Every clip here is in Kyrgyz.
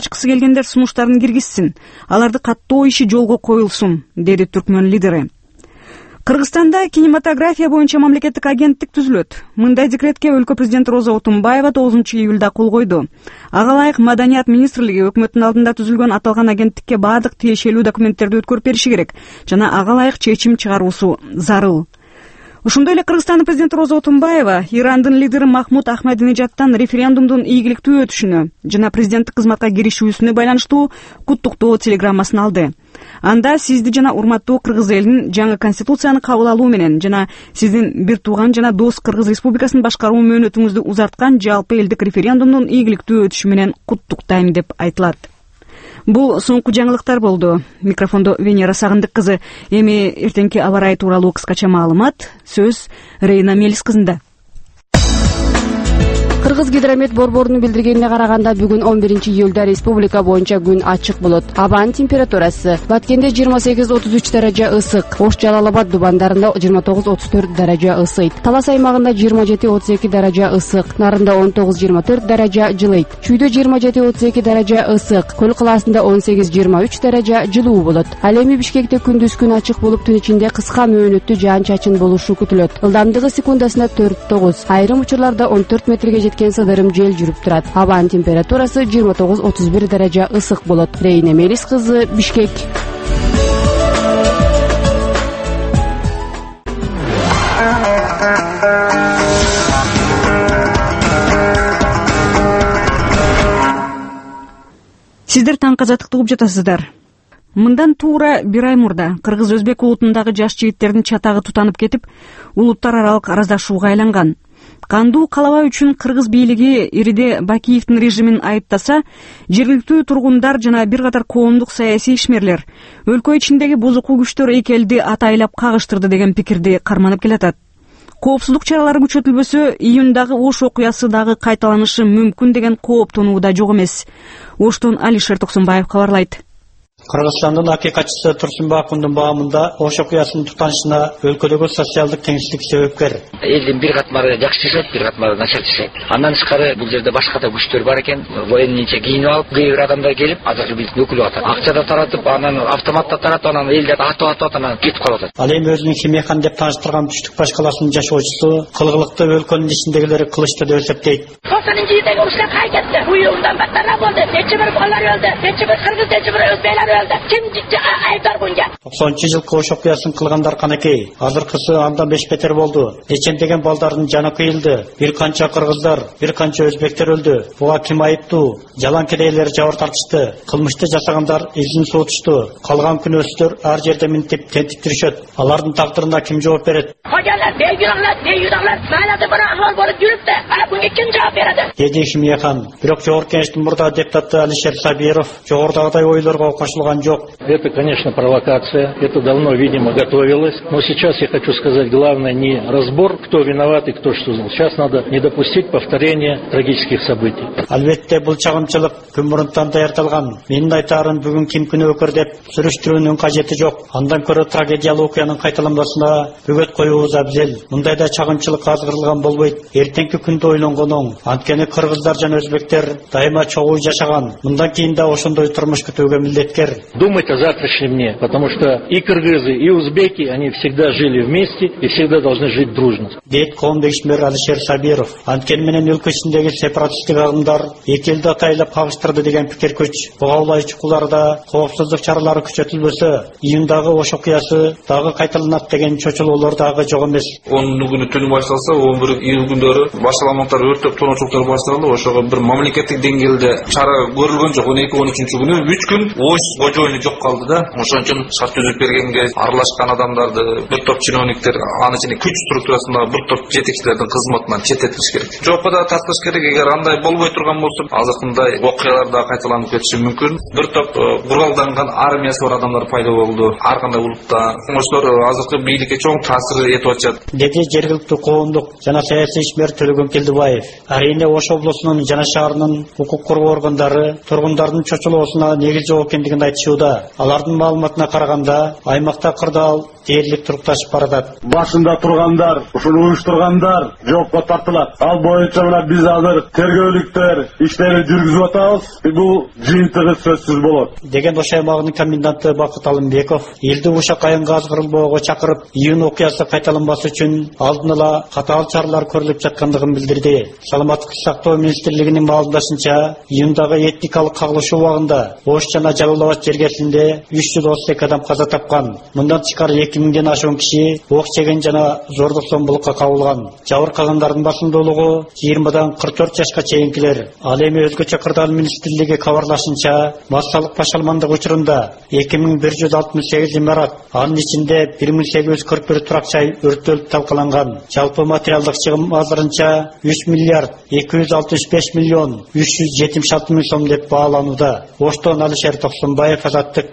ачкысы келгендер сунуштарын киргизсин, аларды каттоо иши жолго коюлсун, деди түркмөн лидери. Кыргызстанда кинематография боюнча мамлекеттик агенттик түзүлөт. Мындай декретке өлкө президенти Роза Отунбаева 9-июлда кол койду. Ага ылайык Маданият министрлиги өкмөттүн алдында түзүлгөн аталган агенттикке баардык тиешелүү документтерди өткөрүп бериши керек жана ага ылайык чечим чыгаруусу зарыл. Ошондой эле Кыргызстандын президенти Роза Отунбаева Ирандын лидери Махмуд Ахмадинежадтан референдумдун ийгиликтүү өтүшүнө жана президенттик кызматка киришүүсүнө байланыштуу куттуктоо телеграммасын алды. Анда сизди жана урматтуу кыргыз элин жаңы конституцияны кабыл алуу менен жана сиздин бир тууган жана дос Кыргыз Республикасын башкаруу мөөнөтүңүздү узарткан жалпы элдик референдумдун ийгиликтүү өтүшү менен куттуктайм деп айтылат. Бул соңку жаңылыктар болду. Микрофондо Венера Сагындык кызы. Эми эртеңки аба ырайы тууралуу кыскача маалымат. Сөз Рейна Мелис кызында. Кыргыз гидромет борборунун билдиргенине караганда бүгүн 11-июлда республика боюнча күн ачык болот. Абанын температурасы Баткенде 28-33 даража ысык, Ош Жалал Абад дубандарында 29-34 даража ысыйт. Талас аймагында 27-32 даража ысык, Нарында 19-24 даража жылыйт. Чүйдө 27-32 даража ысык, Көл калаасында 18-23 даража жылуу болот. Ал эми Бишкекте күндүз күн ачык болуп, түн ичинде кыска мөөнөттүү жаан-чачын болушу күтүлөт. Ылдамдыгы секундасына 4-9, айрым учурларда 14 метрге жеткен сыдырым жел жүрүп турат. Абанын температурасы 29-31 даража ысык болот. Рейна Мелис кызы, Бишкек. Сиздер таң казаттыкты угуп жатасыздар. Мындан туура бир ай мурда кыргыз-өзбек улутундагы жаш жигиттердин чатагы тутанып кетип, улуттар аралык араздашууга айланган. Кандуу калабай үчүн кыргыз бийлиги Ириде Бакиевдин режимин айыптаса, жергиликтүү тургундар жана бир катар коомдук саясий ишмерлер өлкө ичиндеги бузуку күчтөр эки элди атайлап кагыштырды деген пикирди карманып келатат. Коопсуздук чаралары күчөтүлбөсө, июндагы Ош окуясы дагы кайталанышы мүмкүн деген кооптонуу да жок эмес. Оштон Алишер Токсонбаев кабарлайт. Кыргызстандын акыйкатчысы Турсунбай Акундун баамында Ош окуясынын тутанышына өлкөдөгү социалдык теңсиздик себепкер. Элдин бир катмары жакшы жашайт, бир катмары начар жашайт. Андан тышкары бул жерде башка да күчтөр бар экен. Военныйча кийинип алып, кээ бир адамдар келип, азыркы биздин өкүлү атат. Акча да таратып, анан автоматта таратып, анан элди атып анан кетип калып атат. Ал эми өзүнүн Химехан деп тааныштырган Түштүк баш каласынын жашоочусу кылгылыкты өлкөнүн ичиндегилери кылычты деп эсептейт. 90-yıldaki uçlar kaydetti. Bu yıldan batlarına oldu. Neçe bir kollar öldü. Neçe bir kırgız, neçe bir özbeyler öldü. Kim ayıplar bunca? 90-жылкы Ош окуясын кылгандар канакей. Азыркысы андан беш бетер болду. Нечендеген балдардын жаны кыйылды. Бир канча кыргыздар, бир канча өзбектер өлдү. Буга ким айыптуу? Жалан кедейлер жабыр тартышты. Кылмышты жасагандар изин суутушту. Калган күнөөсүздөр ар жерде минтип тентип жүрүшөт. Алардын тагдырына ким жооп берет? Hocalar, beygünahlar, mayladı bir ahval bolup yürüp de, ana bunga kim cevap beredi? Деди Химехан. Бирок жогорку кеңештин мурда депутаты Алишер Сабиров жогорудагыдай ойлорго кошулган жок. Это, конечно, провокация. Это давно, видимо, готовилось. Но сейчас я хочу сказать, главное не разбор, кто виноват и кто что знал. Сейчас надо не допустить повторения трагических событий. Албетте бул чагымчылык күн мурунтан даярдалган. Менин айтарым бүгүн ким күнөөкөр деп сүрүштүрүүнүн кажети жок. Андан көрө трагедиялуу окуянын кайталанбасына бөгөт коюубуз абзел. Мындайда чагымчылык азгырылган болбойт. Эртеңки күндү ойлонгон оң. Анткени кыргыздар жана өзбектер дайыма чогуу жашаган. Мындан кийин да ошондой турмуш күтүүгө милдеткер. Думать о завтрашнем дне, потому что и кыргызы, и узбеки, они всегда жили вместе и всегда должны жить дружно. Дейт коомдук ишмер Алишер Сабиров. Анткени менен өлкө ичиндеги сепаратисттик агымдар эки элди атайлап кагыштырды деген пикир күч. Буга улай чукуларда коопсуздук чаралары күчөтүлбөсө, июндагы Ош окуясы дагы кайталанат деген чочулоолор дагы жок эмес. 10 күнү түнү башталса, 11 июль күндөрү башаламактар өрттөп тоночулуктар башталды. Ошого бир мамлекеттик деңгээлде чара көрүлгөн жок. 12-13 күнү 3 күн Ош кожоюну жок калды да. Ошон үчүн шарт түзүп бергенге аралашкан адамдарды бир топ чиновниктер, анын ичинде күч структурасында бир топ жетекчилердин кызматынан четтетиш керек. Жокко да тартыш керек. Эгер андай болбой турган болсо, азыркындай окуялар да кайталанып кетиши мүмкүн. Бир топ куралданган армиясы бар адамдар пайда болду ар кандай улутта. Ошолор азыркы бийликке чоң таасир этип атышат. Деди жергиликтүү коомдук жана саясий ишмер Төлөгөн Келдибаев. Арийне Ош облусунун жана шаарынын укук коргоо органдары тургундардын чочулоосуна негиз жок экендигин айтып айтышууда. Алардын маалыматына караганда, аймакта кырдаал дээрлик турукташып баратат. Башында тургандар, ушуну уюштургандар жоопко тартылат. Ал боюнча мына биз азыр тергөөлүктөр иштерин жүргүзүп атабыз. Бул жыйынтыгы сөзсүз болот. Деген Ош аймагынын коменданты Бакыт Алымбеков элди ушак айынга азгырылбоого чакырып, июнь окуясы кайталанбасы үчүн алдын ала катаал чаралар көрүлүп жаткандыгын билдирди. Саламаттык сактоо министрлигинин маалымдашынча, июндагы этникалык кагылышуу убагында Ош жана Жалал Абад жергесинде 332 адам каза тапкан. Мындан тышкары 2000ден ашуун киши ок жеген жана зордук зомбулукка кабылган. Жабыркагандардын басымдуулугу 20дан 44 жашка чейинкилер. Ал эми өзгөчө кырдаал министрлиги кабарлашынча, массалык башалмандык учурунда 2168 имарат, анын ичинде 1841 турак жай өрттөлүп талкаланган. Жалпы материалдык чыгым азырынча 3 миллиард 265 миллион 376 миң сом деп бааланууда. Оштон Алишер Токсонбаев, Азаттык.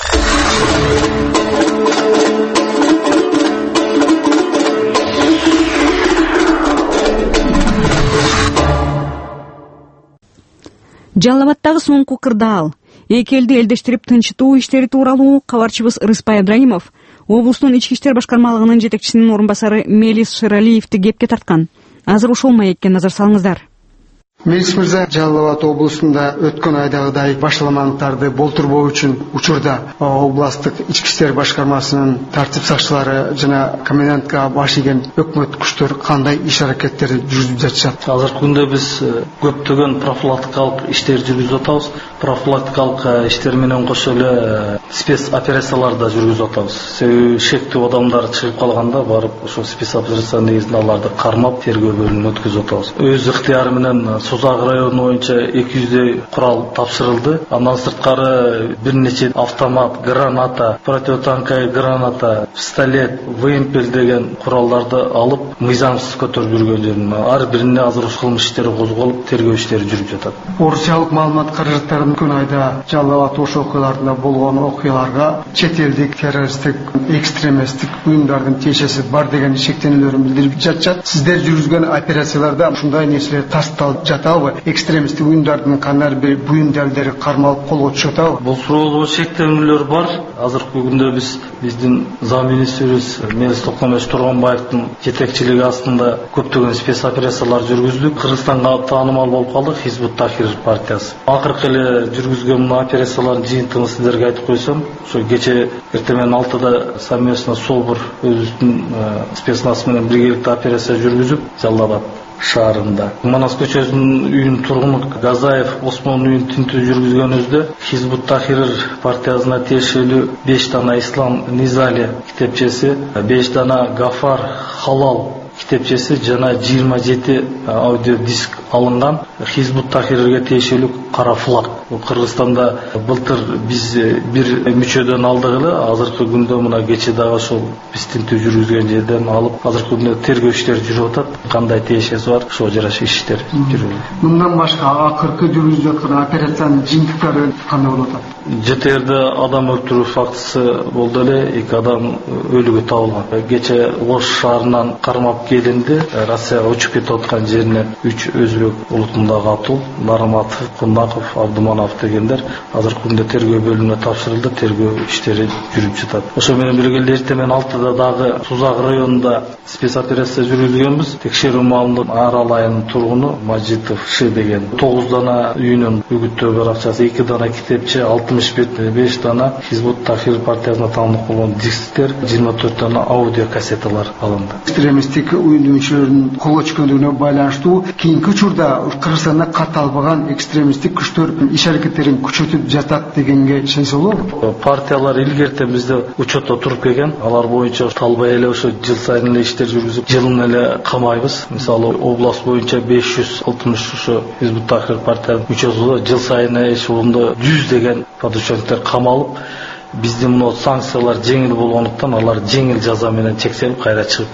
Жалал Абадтагы соңку кырдаал. Эки элди элдештирип тынчытуу иштери тууралуу кабарчыбыз Рыспай Ибраимов облустун ички иштер башкармалыгынын жетекчисинин орун басары Мелис Шералиевди кепке тарткан. Азыр ошол маекке назар салыңыздар. Мелис мырза, Жалал Абад облусунда өткөн айдагыдай башаламандыктарды болтурбоо үчүн учурда областтык ички иштер башкармасынын тартип сакчылары жана комендантка баш ийген өкмөт күчтөр кандай иш аракеттерди жүргүзүп жатышат? Азыркы күндө биз көптөгөн профилактикалык иштер жүргүзүп атабыз. Профилактикалык иштер менен кошо эле спец операциялар да жүргүзүп атабыз. Себеби шектүү адамдар чыгып калганда барып ошо спец операция негизинде аларды кармап тергөө бөлүмүнө өткөзүп атабыз. Өз ыктыяры менен Сузак району боюнча 200 курал тапшырылды. Андан сырткары бир нече автомат, граната, противотанковый граната, пистолет, вымпел деген куралдарды алып, мыйзамсыз көтөрүп жүргөн жерин. Ар бирине азыр кылмыш иштери козголуп, тергөө иштери жүрүп жатат. Орусиялык маалымат каражаттарын күн айда Жалал Абад Ош окуяларында болгон окуяларга чет элдик террористтик, экстремисттик уюмдардын тиешеси бар деген шектенүүлөрүн билдирип жатышат. Сиздер жүргүзгөн операцияларда ушундай нерселер тасталып жатабы? Экстремисттик уюмдардын кандай бир буюм далилдери кармалып колго түшүп атабы? Бул суроого шектенүүлөр бар. Азыркы күндө биздин зам министрибиз Мелис Тургунбаевдин жетекчилиги астында көптөгөн спец операциялар жүргүздүк. Кыргызстанга таанымал болуп калдык Хизбут Тахрир партиясы. Акыркы эле жүргүзгөн операциялардын жыйынтыгын сиздерге айтып койсом, ошо кече эртең 6-да совместно СОБР өзүбүздүн спецназ менен биргеликте операция жүргүзүп, Жалал Абад шаарында Манас көчөсүнүн үйүнүн тургуну Газаев Осмон үйүн тинтүү жүргүзгөнүбүздө Хизбут Тахрир партиясына тиешелүү 5 дана Ислам Низали китепчеси, 5 дана Гафар Халал китепчеси жана 27 аудио диск алынган. Хизбут Тахрирге тиешелүү кара флаг. Кыргызстанда былтыр биз бир мүчөдөн алдык эле, азыркы күндө мына кече дагы ошол биз тинтүү жүргүзгөн жерден алып, азыркы күндө тергөө иштери жүрүп атат. Кандай тиешеси бар, ошого жараша иштер жүрүп. Мындан башка акыркы жүргүзүп аткан операциянын жыйынтыктары кандай болуп атат? ЖТРде адам өлтүрүү фактысы болду эле, 2 адам өлүгү табылган. Кече Ош шаарынан кармап келинди, Россияга учуп кетип аткан жерине 3 өзбек улутундагы атуу Нараматов, Кундаков, Абдуманов дегендер азыркы күндө тергөө бөлүмүнө тапшырылды, тергөө иштери жүрүп жатат. Ошо менен бирге эртең 6-да дагы Сузак районунда спец операция жүргүзгөнбүз. Текшерүү маалында Арал айынын тургуну Мажитов Ш деген 9 дана үйүнүн үгүттөө бар акчасы, 2 дана китепче, 65 дана Хизбут Тахрир партиясына таандык болгон дисктер, 24 дана аудио кассеталар алынды. Экстремисттик уюм мүчөлөрүнүн колго түшкөндүгүнө байланыштуу кийинки учурда Кыргызстанда катталбаган экстремисттик күчтөр иш аракеттерин күчөтүп жатат дегенге ишенсе болобу? Партиялар илгертен бизде учетто туруп келген. Алар боюнча талбай эле ошо жыл сайын эле иштер жүргүзүп, жылын эле камайбыз. Мисалы область боюнча 560 ошо Хизбут Тахрир партиянын мүчөсү жыл сайын эшелондо 100 деген подучеттер камалып, биздин мына санкциялар жеңил болгондуктан алар жеңил жаза менен чектелип кайра чыгып келет.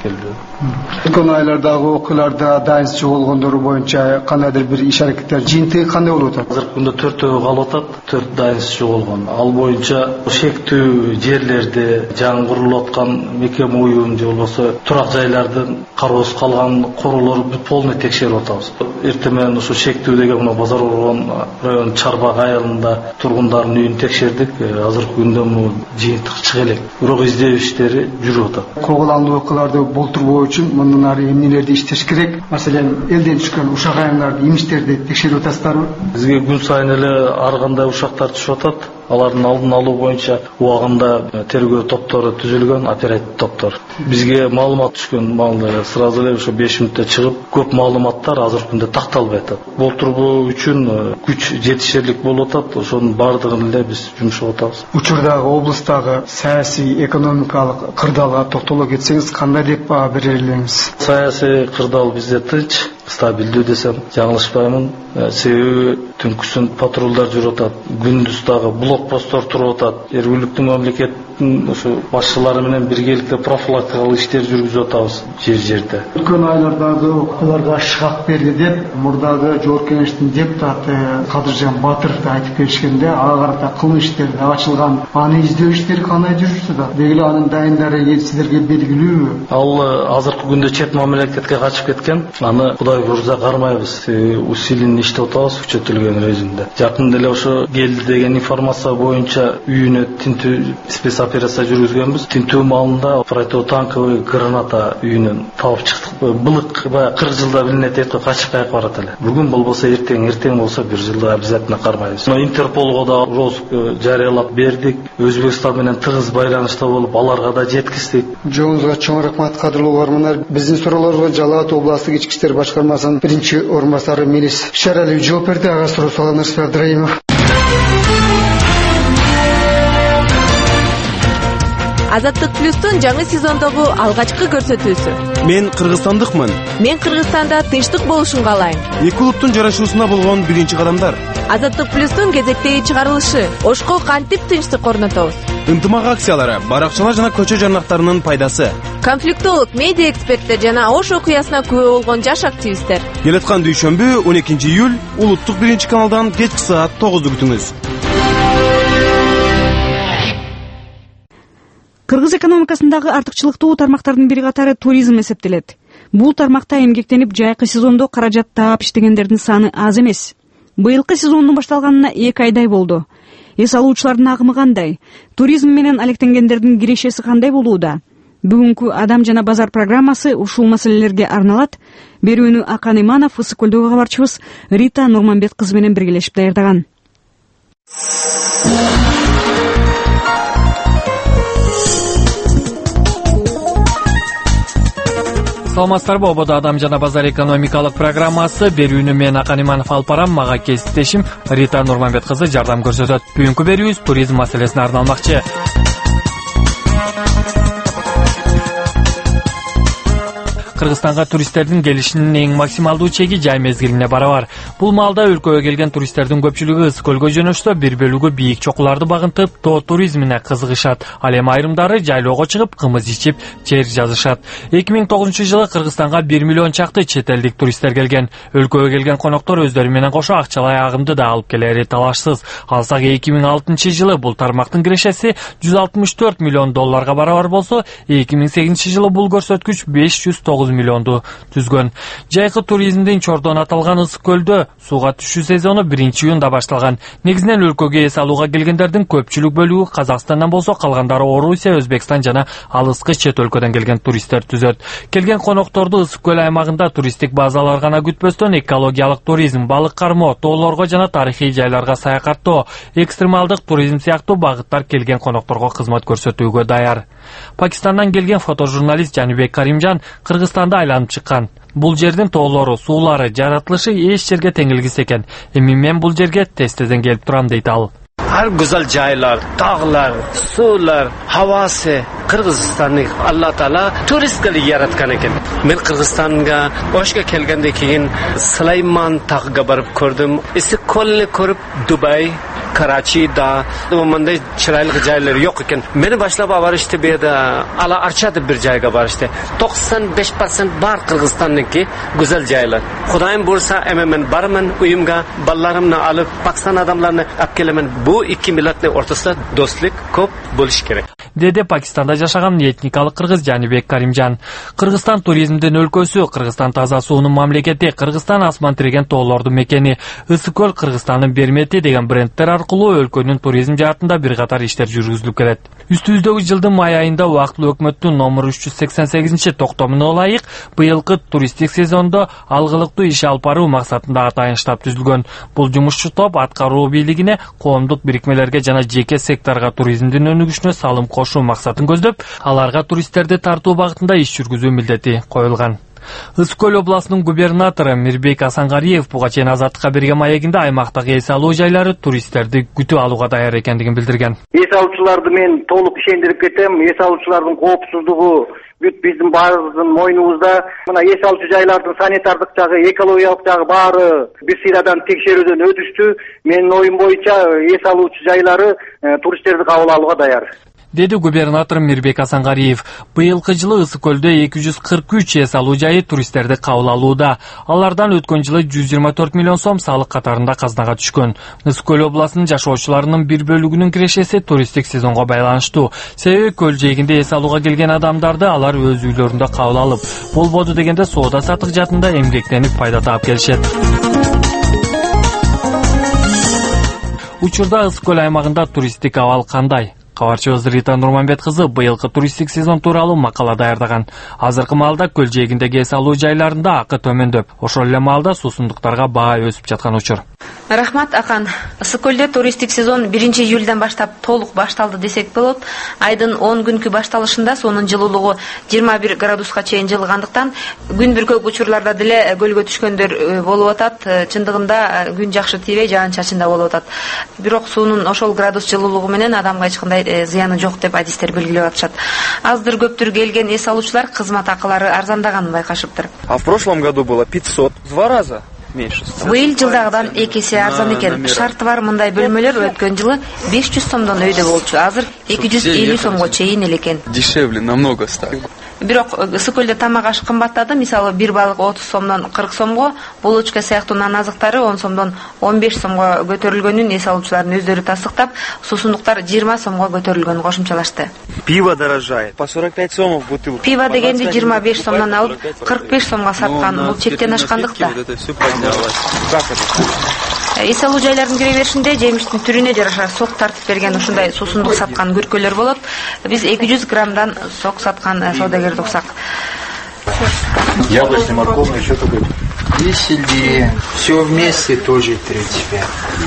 келди. Өткөн айлардагы окуяларда дайынчы болгондору боюнча кандайдыр бир иш аракеттер жыйынтыгы кандай болуп атат? Азыркы күндө 4 калып атат, 4 дайынчы болгон. Ал боюнча шектүү жерлерде жаңы курулуп аткан мекеме уюм же болбосо турак жайлардын кароосуз калган королору полный текшерип атабыз. Эртең менен ушу шектүү деген мына базар болгон район Чарбак айылында тургундардын үйүн текшердик. Азыркы күндө бул жыйынтык чыга элек. Бирок издөө иштери жүрүп атат. Кооголандуу окуяларды болтурбоо үчүн мындан ары эмнелерди иштеш керек? Маселен, элден түшкөн ушак айымдардын имиштери текшерип атасыздарбы? Бизге күн сайын эле ар кандай ушактар түшүп атат. Алардын алдын алуу боюнча убагында тергөө топтору түзүлгөн, оператив топтор. Бизге маалымат түшкөн маалда сразу эле ошо 5 мүнөттө чыгып, көп маалыматтар азыркы күндө такталбай атат. Болтурбоо үчүн күч жетишерлик болуп атат. Ошонун бардыгын эле биз жумшап атабыз. Учурдагы облустагы саясий, экономикалык кырдаалга токтоло кетсеңиз, кандай деп баа бере элеңиз? Саясий кырдаал бизде тынч, стабилдүү десем жаңылышпаймын. Себеби түнкүсүн патрулдар жүрүп атат, күндүз дагы блокпосттор туруп атат. Жергиликтүү мамлекеттин ошо башчылары менен биргеликте профилактикалык иштер жүргүзүп атабыз жер-жерде. Өткөн айлардагы окуяларга шыгак берди деп мурдагы Жогорку Кеңештин депутаты Кадыржан Батыров айтып келишкенде, ага карата кылмыш иштери ачылган. Аны издөө иштери кандай жүрүштү да? Дегеле анын дайындары силерге белгилүүбү? Ал азыркы күндө чет мамлекетке качып кеткен. Аны Кудай буйрса кармайбыз. Усилин иштеп атабыз күчөтүлгөн режимде. Жакында эле ошо келди деген информация боюнча үйүнө тинтүү спецоперация жүргүзгөнбүз. Тинтүү маалында противотанковый граната үйүнөн таап чыктык. Былык 40 жылда билинет деп качып кайык барат эле. Бүгүн болбосо эртең болсо 1 жылда обязательно кармайбыз. Интерполго да розыск жарыялап бердик. Өзбекстан менен тыгыз байланышта болуп, аларга да жеткиздик. Жоңузга чоң рахмат, кадырлуу угармандар. Биздин суроолорго Жалал Абад областык ички иштер башкармасынын биринчи орун басары Мелис Шаралиев жооп берди. Ага суроо салганыңызга Абдраимов. Азаттык плюстун жаңы сезондогу алгачкы көрсөтүүсү. Мен кыргызстандыкмын. Мен Кыргызстанда тынчтык болушун каалайм. Эки улуттун жарашуусуна болгон биринчи кадамдар. Азаттык плюстун кезектеги чыгарылышы. Ошко кантип тынчтык орнотобуз? Ынтымак акциялары, баракчалар жана көчө жарнактарынын пайдасы. Конфликтолог медиа эксперттер жана Ош окуясына күбө болгон жаш активисттер. Келаткан дүйшөмбү 12 июль улуттук биринчи каналдан кечки саат 9 күтүңүз. Кыргыз экономикасындагы артыкчылыктуу тармактардын бири катары туризм эсептелет. Бул тармакта эмгектенип жайкы сезондо каражат таап иштегендердин саны аз эмес. Быйылкы сезондун башталганына 2 айдай болду. Эс алуучулардын агымы кандай? Туризм менен алектенгендердин кирешеси кандай болууда? Бүгүнкү Адам жана базар программасы ушул маселелерге арналат. Берүүнү Акан Иманов, Ысык көлдөгү кабарчыбыз Рита Нурманбет кызы менен биргелешип даярдаган. Саламатсыздарбы? Ободо Адам жана базар экономикалык программасы. Берүүнү мен Акан Иманов алып барам. Мага кесиптешим Рита Нурманбет кызы жардам көрсөтөт. Бүгүнкү берүүбүз туризм маселесине арналмакчы. Кыргызстанга туристтердин келишинин эң максималдуу чеги жай мезгилине барабар. Бул маалда өлкөгө келген туристтердин көпчүлүгү Ысык көлгө жөнөшсө, бир бөлүгү бийик чокуларды багынтып, тоо туризмине кызыгышат. Ал эми айрымдары жайлоого чыгып, кымыз ичип, чер жазышат. 2009-жылы Кыргызстанга 1 миллион чакты чет элдик туристтер келген. Өлкөгө келген коноктор өздөрү менен кошо акчалай агымды да алып келери талашсыз. Алсак 2006-жылы бул тармактын кирешеси 164 миллион долларга барабар болсо, 2008-жылы бул көрсөткүч 509 миллионду түзгөн. Жайкы туризмдин чордон аталган Ысык көлдө сууга түшүү сезону 1-июнда башталган. Негизинен өлкөгө эс алууга келгендердин көпчүлүк бөлүгү Казакстандан болсо, калгандары Орусия, Өзбекстан жана алыскы чет өлкөдөн келген туристтер түзөт. Келген конокторду Ысык көл аймагында туристтик базалар гана күтпөстөн, экологиялык туризм, балык кармоо, тоолорго жана тарыхый жайларга саякаттоо, экстремалдык туризм сыяктуу багыттар келген конокторго кызмат көрсөтүүгө даяр. Пакистандан келген фотожурналист Жаныбек Каримжан Кыргызстанда айланып чыккан. Бул жердин тоолору, суулары, жаратылышы эч жерге теңилгис экен. Эми мен бул жерге тез-тезден келип турам дейт ал. Her güzel jaylar, dağlar, sular, havası Kırgızistan'ı Allah Teala turistleri yaratkan eken. Ben Kırgızistan'a hoşga kelgende keyin Süleyman Tağı'ga barıp gördüm. Isi kolle korup Dubai, Карачида мындай чырайлык жайлар жок экен. Мени башлап барышты беда ала Арча деп бир жайга барышты. 95% бар Кыргызстандыкы güzel жайлар. Кудайым бурса эме мен бармын уюмга, балларымны алып, Пакистан адамларны алып келемен. Бу эки миллаттын ортосунда достук көп болуш керек. Деди Пакистанда жашаган этникалык кыргыз Жанибек Каримжан. Кыргызстан туризмдин өлкөсү, Кыргызстан таза суунун мамлекети, Кыргызстан асман тиреген тоолордун мекени, Ысык көл Кыргызстандын бермети деген брендтер аркылуу өлкөнүн туризм жаатында бир катар иштер жүргүзүлүп келет. Үстүбүздөгү жылдын май айында убактылуу өкмөттүн номер 388-токтомуна ылайык быйылкы туристтик сезондо алгылыктуу иш алып баруу максатында атайын штаб түзүлгөн. Бул жумушчу топ аткаруу бийлигине, коомдук бирикмелерге жана жеке секторго туризмдин өнүгүшүнө салым кошуу максатын көздөп, аларга туристтерди тартуу багытында иш жүргүзүү милдети коюлган. Ысык көл областынын губернатору Мирбек Асангариев буга чейин Азаттыкка берген маегинде аймактагы эс алуу жайлары туристтерди күтүп алууга даяр экендигин билдирген. Эс алуучуларды мен толук ишендирип кетем. Эс алуучулардын коопсуздугу бүт биздин баарыбыздын мойнубузда. Мына эс алуучу жайлардын санитардык жагы, экологиялык жагы баары бир сыйрадан текшерүүдөн өтүштү. Менин оюм боюнча эс алуучу жайлары туристтерди кабыл алууга даяр. Деди губернатор Мирбек Асангариев. Быйылкы жылы Ысык көлдө 243 эс алуу жайы туристтерди кабыл алууда. Алардан өткөн жылы 124 миллион сом салык катарында казнага түшкөн. Ысык көл областынын жашоочуларынын бир бөлүгүнүн кирешеси туристтик сезонго байланыштуу. Себеби көл жээгинде эс алууга келген адамдарды алар өз үйлөрүндө кабыл алып, болбоду дегенде соода сатык жаатында эмгектенип пайда таап келишет. Учурда Ысык көл аймагында туристтик абал кандай? Кабарчыбыз Рита Нурманбет кызы быйылкы туристтик сезон тууралуу макала даярдаган. Азыркы маалда көл жээгиндеги эс алуу жайларында акы төмөндөп, ошол эле маалда суусундуктарга баа өсүп жаткан учур. Рахмат Акан. Ысык көлдө туристтик сезон 1-июлдан баштап толук башталды десек болот. Айдын 10 күнкү башталышында суунун жылуулугу 21 градуска чейин жылгандыктан күн бир көп учурларда деле көлгө түшкөндөр болуп атат. Чындыгында күн жакшы тийбей, жаан-чачын да болуп атат. Бирок суунун ошол градус жылуулугу менен адамга эч кандай зыяны жок деп адистер белгилеп атышат. Аздыр көптүр келген эс алуучулар кызмат акылары арзандаганын байкашыптыр. А в прошлом году было 500, 2 раза. Быйыл жылдагыдан 2 эсе арзан экен. Шарты бар мындай бөлмөлөр өткөн жылы 500 сомдон өйдө болчу. Азыр 250 сомго чейин эле экен. Дешевле намного стало. Бирок Ысык көлдө тамак аш кымбаттады. Мисалы бир балык 30 сомдон 40 сомго, булочка сыяктуу нан азыктары 10 сомдон 15 сомго көтөрүлгөнүн эс алуучулардын өздөрү тастыктап, суусундуктар 20 сомго көтөрүлгөнүн кошумчалашты. Пиво дорожает. По 45 сомов бутылка. Пиво дегенди 25 сомдон алып 45 сомго саткан. Бул чектен ашкандыкта. Эс алуу жайлардын кире беришинде жемиштин түрүнө жараша сок тартып берген ушундай суусундук саткан күркөлөр болот. Биз 200 граммдан сок саткан саудагерди уксак. Яблочный, морковный, что такое? 10, все вместе тоже 35.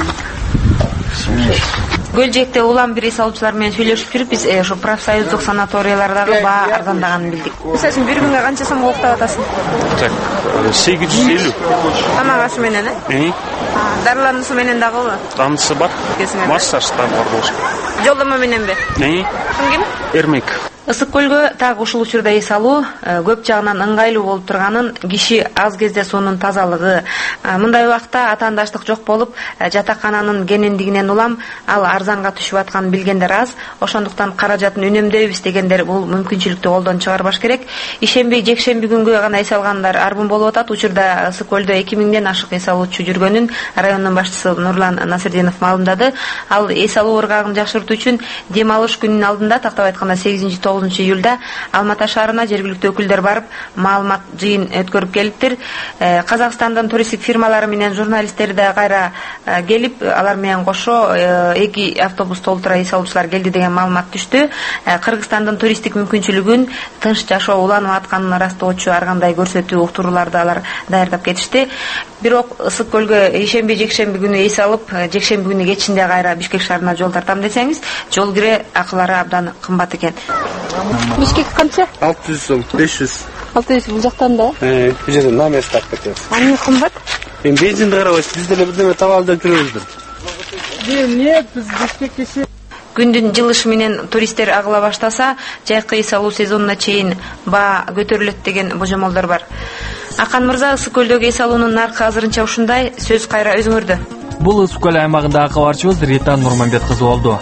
Көл жээгде улам бир эс алуучулар менен сүйлөшүп жүрүп, биз ошо профсоюздук санаториялардагы баа арзандаганын билдик. Мисалы үчүн бир күнгө канча сомго уктап атасың? Так, 850. Тамак ашы менен, дарылануусу менен дагыбы? Анысы бар. Массаждар бар болчу. Жолдомо мененби? Ким? Эрмек. Ысык көлгө так ушул учурда эс алуу көп жагынан ыңгайлуу болуп турганын, киши аз кезде суунун тазалыгы, мындай убакта атаандаштык жок болуп, жатакананын кенендигинен улам ал арзанга түшүп атканын билгендер аз. Ошондуктан каражатын үнөмдөйбүз дегендер бул мүмкүнчүлүктү колдон чыгарбаш керек. Ишемби, жекшемби күнгө гана эс алгандар арбын болуп атат. Учурда Ысык көлдө 2000ден ашык эс алуучу жүргөнүн райондун башчысы Нурлан Насырдинов маалымдады. Ал эс алуу ыргагын жакшыртуу үчүн дем алыш күнүнүн алдында, тактап айтканда 8-9 июлда Алматы шаарына жергиликтүү өкүлдөр барып, маалымат жыйын өткөрүп келиптир. Казакстандын туристтик фирмалары менен журналисттер да кайра келип, алар менен кошо 2 автобус толтура эс алуучулар келди деген маалымат түштү. Кыргызстандын туристтик мүмкүнчүлүгүн, тынч жашоо уланып атканын ырастоочу ар кандай көрсөтүү уктурууларды алар даярдап кетишти. Бирок Ысык көлгө ишемби, жекшемби күнү эс алып, жекшемби күнү кечинде кайра Бишкек шаарына жол тартам десеңиз, жол кире акылары абдан кымбат экен. Бишкек канча? 600 сом, 500. 600 бул жактан да? Бул жерде на место кетет. Эмне кымбат? Бензинди карабайсыз, биз деле бирдеме таба алып жүрөбүз. Эмне биз Бишкекке күндүн жылышы менен туристтер агыла баштаса, жайкы эс алуу сезонуна чейин баа көтөрүлөт деген божомолдор бар. Акан мырза, Ысык көлдөгү эс алуунун наркы азырынча ушундай. Сөз кайра өзүңөрдө. Бул Ысык көл аймагындагы кабарчыбыз Рита Нурманбет кызы болду.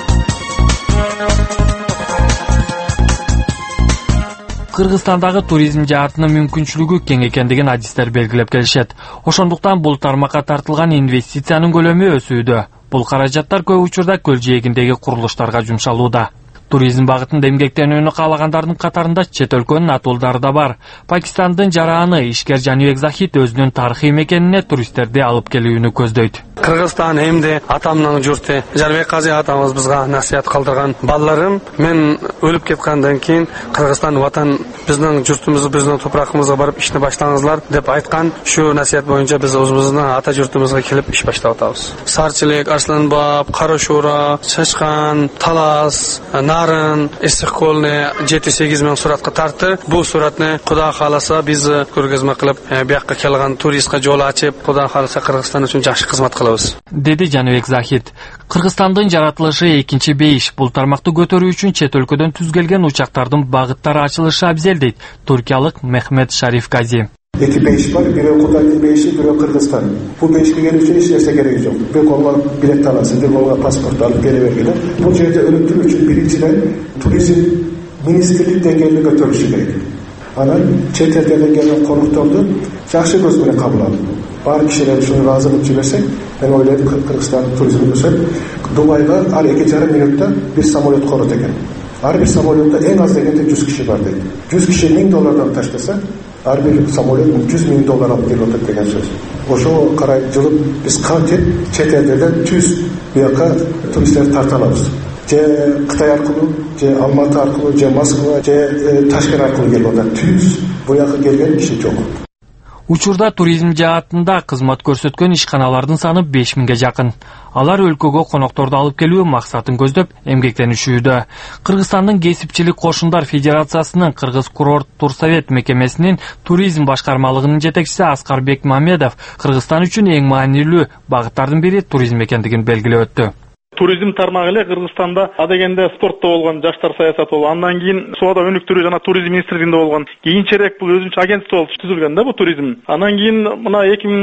Кыргызстандагы туризм жаатынын мүмкүнчүлүгү кең экендигин адистер белгилеп келишет. Ошондуктан бул тармакка тартылган инвестициянын көлөмү өсүүдө. Бул каражаттар көп учурда көл жээгиндеги курулуштарга жумшалууда. Туризм багытында эмгектенүүнү каалагандардын катарында чет өлкөнүн атуулдары да бар. Пакистандын жараны ишкер Жаныбек Захит өзүнүн тарыхый мекенине туристтерди алып келүүнү көздөйт. Кыргызстан эмди атамдын журты. Жаныбек Казы атамыз бизге насият калтырган. Балдарым, мен өлүп кеткенден кийин Кыргызстан ватан биздин журтубузга, биздин топурагыбызга барып ишни баштаңызлар деп айткан. Шу насият боюнча биз өзүбүздүн ата журтубузга келип иш баштап атабыз. Сарчылык, Арсланбаб, Карашура, Чачкан, Талас, Нарын, Ысык көлүнө 7-8 миң суратка тартты. Бул суратны Кудай кааласа биз көргөзмө кылып, бияққа келген туристке жол ачып, Кудай кааласа Кыргызстан үчүн жакшы кызмат кылабыз. Деди Жаныбек Захит. Кыргызстандын жаратылышы экинчи бейиш. Бул тармакты көтөрүү үчүн чет өлкөдөн түзгөлгөн учактардын багыттары ачылышы абзел дейт туркиялык Мехмет Шариф Кази. Эки бейиш бар, бирөө Кудайдын бейиши, бирөө Кыргызстан. Бул бейишке келүү үчүн эч нерсе кереги жок. Бир колго билет аласыз, бир колго паспорт алып келе бергиле. Бул жерде өнүктүрүү үчүн биринчиден туризм министрлик деңгээлине көтөрүлүшү керек. Анан чет элдерден келген конокторду жакшы көз менен кабыл алып, бар кишилер ушуну ыраазы кылып жиберсек, мен ойлойм Кыргызстан туризм өсөт. Дубайга ал 2,5 мүнөттө бир самолет корот экен. Ар бир самолетте эң аз дегенде 100 киши бар дейт. 100 киши $1000 таштаса, ар бир самолет $100 миң алып келип отурат деген сөз. Ошо карай жылып биз кантип чет элдерден 100 бияка туристтерди тарта алабыз. Же Кытай аркылуу, же Алматы аркылуу, же Москва, же Ташкент аркылуу келип атат. 100 буяка келген киши жок. Учурда туризм жаатында кызмат көрсөткөн ишканалардын саны 5000ге жакын. Алар өлкөгө конокторду алып келүү максатын көздөп эмгектенишүүдө. Кыргызстандын кесипчилик кошундар федерациясынын Кыргыз курорт турсовет мекемесинин туризм башкармалыгынын жетекчиси Аскарбек Мамедов Кыргызстан үчүн эң маанилүү багыттардын бири туризм экендигин белгилеп өттү. Туризм тармагы эле Кыргызстанда адегенде спортто болгон жаштар саясаты болду. Андан кийин соода өнүктүрүү жана туризм министрлигинде болгон. Кийинчерээк бул өзүнчө агентство болуп түзүлгөн да бул туризм. Андан кийин мына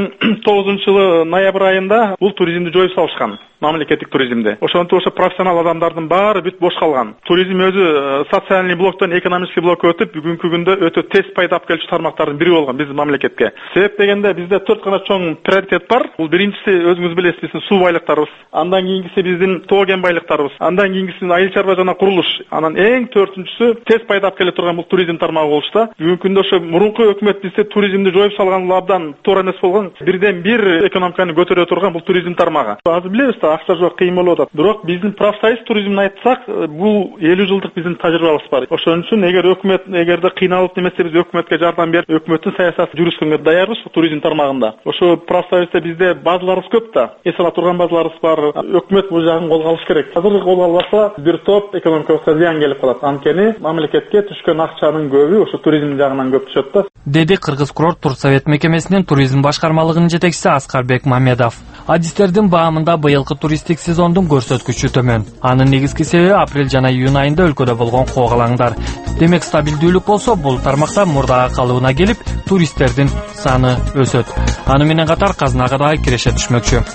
2009-жылы ноябрь айында бул туризмди жоюп салышкан. Мамлекеттик туризмди. Ошентип ошо профессионал адамдардын баары бүт бош калган. Туризм өзү социальный блоктон экономический блокко өтүп, бүгүнкү күндө өтө тез пайда алып келчү тармактардын бири болгон биздин мамлекетке. Себеп дегенде бизде 4 гана чоң приоритет бар. Бул биринчиси өзүңүз билесиз, биздин суу байлыктарыбыз. Андан кийинкиси биздин тоо кен байлыктарыбыз. Андан кийинкиси айыл чарба жана курулуш. Анан эң төртүнчүсү тез пайда алып келе турган бул туризм тармагы болчу да. Бүгүнкү күндө ошо мурунку өкмөт бизде туризмди жоюп салган абдан туура эмес болгон. Бирден бир экономиканы көтөрө турган бул туризм тармагы. Азыр билебиз да, акча жок, кыйын болуп атат. Бирок биздин профсоюз туризмин айтсак, бул 50 жылдык биздин тажрыйбабыз бар. Ошон үчүн эгерде кыйналып немесе биз өкмөткө жардам берип, өкмөттүн саясатын жүргүзгөнгө даярбыз туризм тармагында. Ошо профсоюзда бизде базаларыбыз көп да. Эс ала турган базаларыбыз бар. Өкмөт бул жагын колго алыш керек. Азыр колго албаса, бир топ экономикага зыян келип калат. Анткени мамлекетке түшкөн акчанын көбү ошо туризм жагынан көп түшөт да. Деди Кыргыз курорт турсовет мекемесинин туризм башкармалыгынын жетекчиси Аскарбек Мамедов. Адистердин баамында быйылкы туристтик сезондун көрсөткүчү төмөн. Анын негизги себеби апрель жана июнь айында өлкөдө болгон коогалаңдар. Демек стабилдүүлүк болсо, бул тармакта мурдагы калыбына келип, туристтердин саны өсөт. Аны менен катар казынага да киреше түшмөкчү.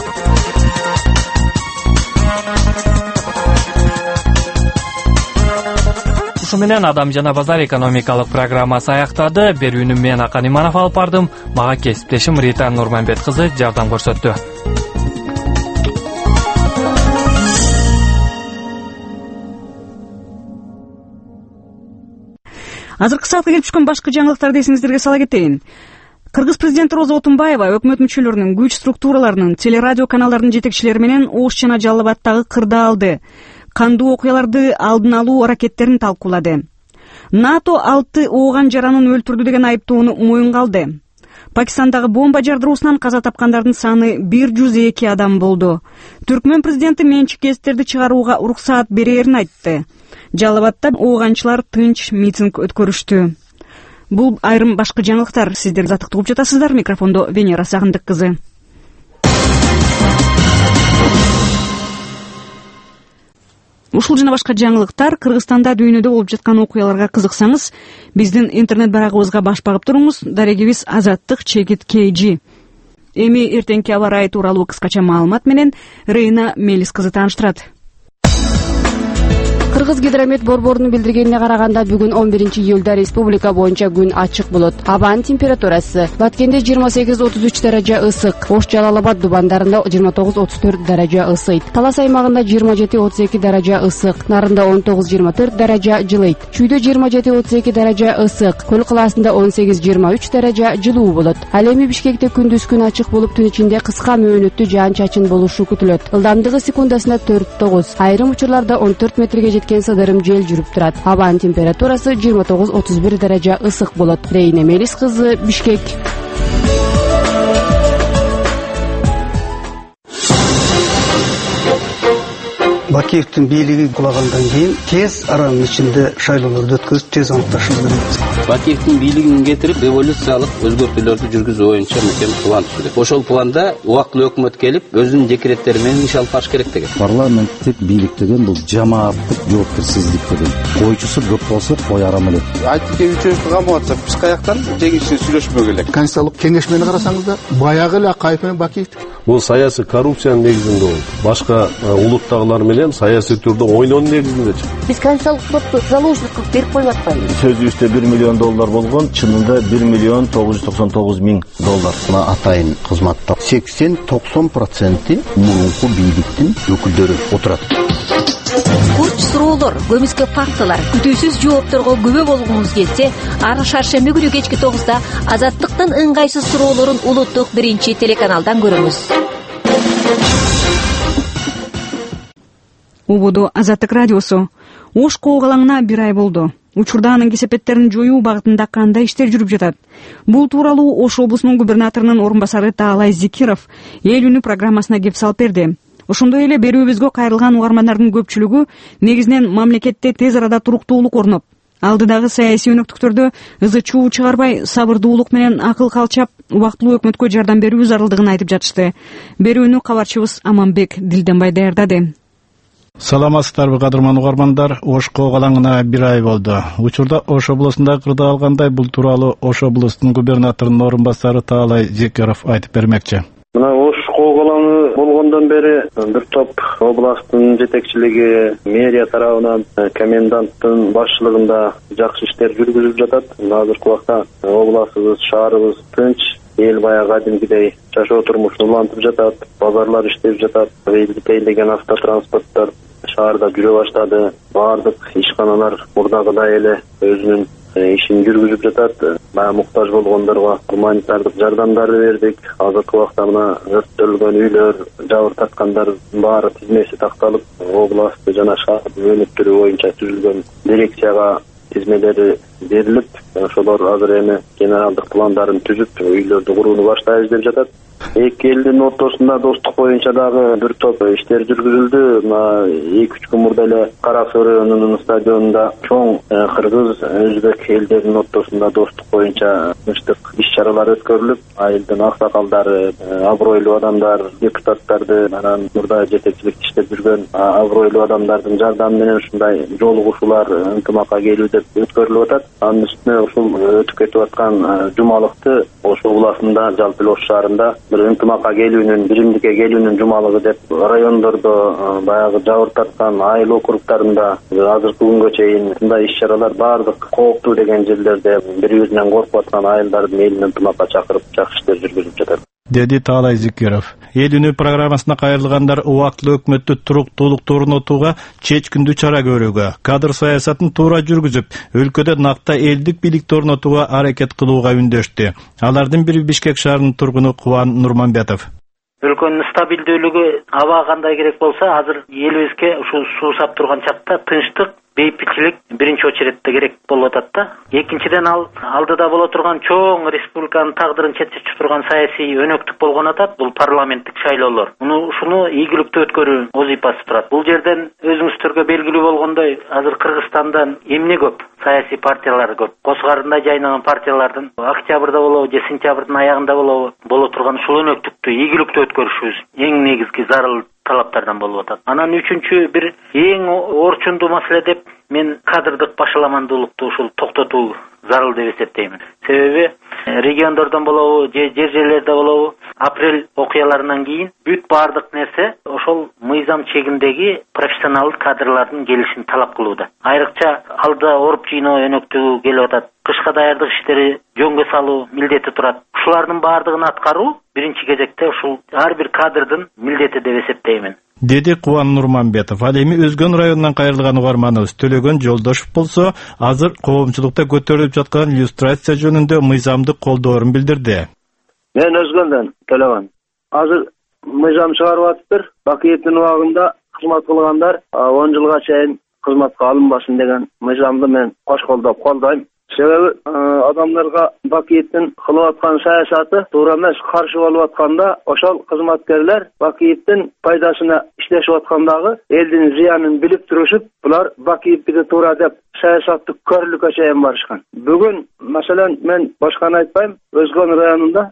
Ушу менен Адам жана базар экономикалык программасы аяктады. Берүүнү мен Акан Иманов алып бардым. Мага кесиптешим Рита Нурманбет кызы жардам көрсөттү. Азыркы саатка келип түшкөн башкы жаңылыктарды эсиңиздерге сала кетейин. Кыргыз президенти Роза Отунбаева өкмөт мүчөлөрүнүн, күч структураларынын, телерадио каналдарынын жетекчилери менен Ош жана Жалал Абаддагы кырдаалды, кандуу окуяларды алдын алуу аракеттерин талкуулады. НАТО 6 ооган жаранын өлтүрдү деген айыптоону моюнга алды. Пакистандагы бомба жардыруусунан каза тапкандардын саны 102 адам болду. Түркмөн президенти менчик гезиттерди чыгарууга уруксаат берерин айтты. Жалал Абадда ооганчылар тынч митинг өткөрүштү. Бул айрым башкы жаңылыктар. Сиздер затыкты угуп жатасыздар. Микрофондо Венера Сагындык кызы. Ушул жана башка жаңылыктар Кыргызстанда дүйнөдө болуп жаткан окуяларга кызыксаңыз, биздин интернет барагыбызга баш багып туруңуз. Дарегибиз Азаттык _KG. Эми эртеңки аба ырайы тууралуу кыскача маалымат менен Рейна Мелис кызы тааныштырат. Кыргыз гидромет борборунун билдиргенине караганда бүгүн 11-июлда республика боюнча күн ачык болот. Абанын температурасы Баткенде 28-33 даража ысык, Ош Жалал Абад дубандарында 29-34 даража ысыйт. Талас аймагында 27-32 даража ысык, Нарында 19-24 даража жылыйт. Чүйдө 27-32 даража ысык, Көл калаасында 18-23 даража жылуу болот. Ал эми Бишкекте күндүз күн ачык болуп, түн ичинде кыска мөөнөттүү жаан-чачын болушу күтүлөт. Ылдамдыгы секундасына 4-9, айрым учурларда 14 метрге жеткен сыдырым жел жүрүп турат. Абанын температурасы 29-31 даража ысык болот. Рейна Мелис кызы, Бишкек. Бакиевдин бийлиги кулагандан кийин тез аранын ичинде шайлоолорду өткөзүп тез аныкташыбыз керек. Бакиевдин бийлигин кетирип революциялык өзгөртүүлөрдү жүргүзүү боюнча мөкем план түзүлдү. Ошол планда убактылуу өкмөт келип өзүнүн декреттери менен иш алып барыш керек деген. Парламенттик бийлик деген бул жамааттык жоопкерчиздик деген. Койчусу көп болсо кой арам элек. Айтикевичевди камап атсак биз каяктан жеңишчи сүйлөшмөк элек. Конституциялык кеңешмени карасаңыздар, баягы эле Акаев менен Бакиевдик. Бул саясий коррупциянын негизинде болду. Башка улуттагылар менен саясий түрдө ойноонун негизинде чыкты. Биз конституциялык сотто заложник кылып берип коюп атпайбыз. Сөзүбүздө $1 миллион болгон, чынында $1,999,000. Мына атайын кызматта 80-90% мурунку бийликтин өкүлдөрү отурат. Курч суроолор, көмүскө фактылар, күтүүсүз жоопторго күбө болгуңуз келсе, ар шаршемби күнү кечки 9-да Азаттыктын ыңгайсыз суроолорун улуттук 1 телеканалдан көрүңүз. Убуду Азаттык радиосу. Ош коогалаңына 1 ай болду. Учурда анын кесепеттерин жоюу багытында кандай иштер жүрүп жатат? Бул тууралуу Ош облусунун губернаторунун орун басары Таалай Зикиров Эл үнү программасына кеп салып берди. Ошондой эле берүүбүзгө кайрылган угармандардын көпчүлүгү негизинен мамлекетте тез арада туруктуулук орноп, алдыдагы саясий өнөктүктөрдө ызы-чуу чыгарбай, сабырдуулук менен акыл калчап, убактылуу өкмөткө жардам берүү зарылдыгын айтып жатышты. Берүүнү кабарчыбыз Аманбек Дилденбай даярдады. Саламатсыздарбы, кадырман угармандар. Ош коогалаңына 1 ай болду. Учурда Ош облусунда кырда алгандай бул тууралуу Ош облусунун губернаторунун орун басары Таалай Зикиров айтып бермекчи. Мына Ош коогалаңы болгондон бери бир топ областтын жетекчилиги, мэрия тарабынан, коменданттын башчылыгында жакшы иштер жүргүзүлүп жатат. Азыркы убакта областыбыз, шаарыбыз тынч, эл баягы кадимкидей жашоо турмушун улантып жатат, базарлар иштеп жатат, тейлеген автотранспорттор шаарда жүрө баштады. Баардык ишканалар мурдагыдай эле өзүнүн ишин жүргүзүп жатат. Баягы муктаж болгондорго гуманитардык жардамдарды бердик. Азыркы убакта мына өрттөлгөн үйлөр, жабыр тарткандардын баары тизмеси такталып, областы жана шаар өнөктөрү боюнча түзүлгөн дирекцияга тизмелери берилип, ошолор азыр эми генералдык пландарын түзүп, үйлөрдү курууну баштайбыз деп жатат. Эки элдин ортосунда достук боюнча дагы бир топ иштер жүргүзүлдү. Мына 2-3 күн мурда эле Кара Сөрөнүн стадионунда чоң кыргыз, өзбек элдеринин ортосунда достук боюнча тынчтык иш-чаралар өткөрүлүп, айылдын аксакалдары, абройлуу адамдар, депутаттарды, анан мурда жетекчилик иштеп жүргөн абройлуу адамдардын жардамы менен ушундай жолугушуулар ынтымакка келүү деп өткөрүлүп атат. Анын үстүнө ушул өтүп кетип аткан жумалыкты Ош областында, жалпы Ош шаарында бир ынтымакка келүүнүн, биримдикке келүүнүн жумалыгы деп райондордо, баягы жабыр тарткан айыл округдарында азыркы күнгө чейин мындай иш-чаралар баардык кооптуу деген жерлерде бири-биринен коркуп аткан айылдардын элин ынтымакка чакырып жакшы иштер жүргүзүп жатат, деди Таалай Зикиров. Эл үнү программасына кайрылгандар убактылуу өкмөттү туруктуулукта орнотууга, чечкиндүү чара көрүүгө, кадр саясатын туура жүргүзүп, өлкөдө накта элдик бийликти орнотууга аракет кылууга үндөштү. Алардын бири Бишкек шаарынын тургуну Кубан Нурманбетов. Өлкөнүн стабилдүүлүгү аба кандай керек болсо, азыр элибизге ушул суусап турган чакта тынчтык, бейпитчилик биринчи очередте керек болуп атат да. Экинчиден алдыда боло турган чоң республиканын тагдырын чечип турган саясий өнөктүк болгон атат. Бул парламенттик шайлоолор. Ушуну ийгиликтүү өткөрүү вазифасы турат. Бул жерден өзүңүздөргө белгилүү болгондой, азыр Кыргызстандан эмне көп? Саясий партиялар көп. Кос карындай жайнаган партиялардын октябрда болобу же сентябрдын аягында боло турган ушул өнөктүктү ийгиликтүү өткөрүшүбүз эң негизги зарыл талаптардан болуп атат. Анан үчүнчү бир эң орчундуу маселе деп мен кадрдык башаламандуулукту ушул токтотуу зарыл деп эсептеймин. Себеби региондордон болобу, жер жерлерде болобу, апрель окуяларынан кийин бүт баардык нерсе ошол мыйзам чегиндеги профессионал кадрлардын келишин талап кылууда. Айрыкча алда оруп жыйноо өнөктүгү келип атат. Кышка даярдык иштери жөнгө салуу милдети турат. Ушулардын баардыгын аткаруу биринчи кезекте ушул ар бир кадрдын милдети деп эсептеймин. Деди Кубан Нурманбетов. Ал эми Өзгөн районунан кайрылган угарманыбыз Төлөгөн Жолдошов болсо, азыр коомчулукта көтөрүлүп жаткан иллюстрация жөнүндө мыйзамды колдоорун билдирди. Мен Өзгөндөн Төлөгөн. Азыр мыйзам чыгарып атыптыр. Бакиевдин убагында кызмат кылгандар 10 жылга чейин кызматка алынбасын деген мыйзамды мен кош колдойм. Себеби адамдарга Бакиевдин кылып аткан саясаты туура эмес, каршы болуп атканда ошол кызматкерлер Бакиевдин пайдасына иштешип аткандагы элдин зыянын билип турушуп, булар Бакиевдики туура деп саясаттык көрүлүккө чейин барышкан. Бүгүн маселен мен башканы айтпайм, Өзгөн районунда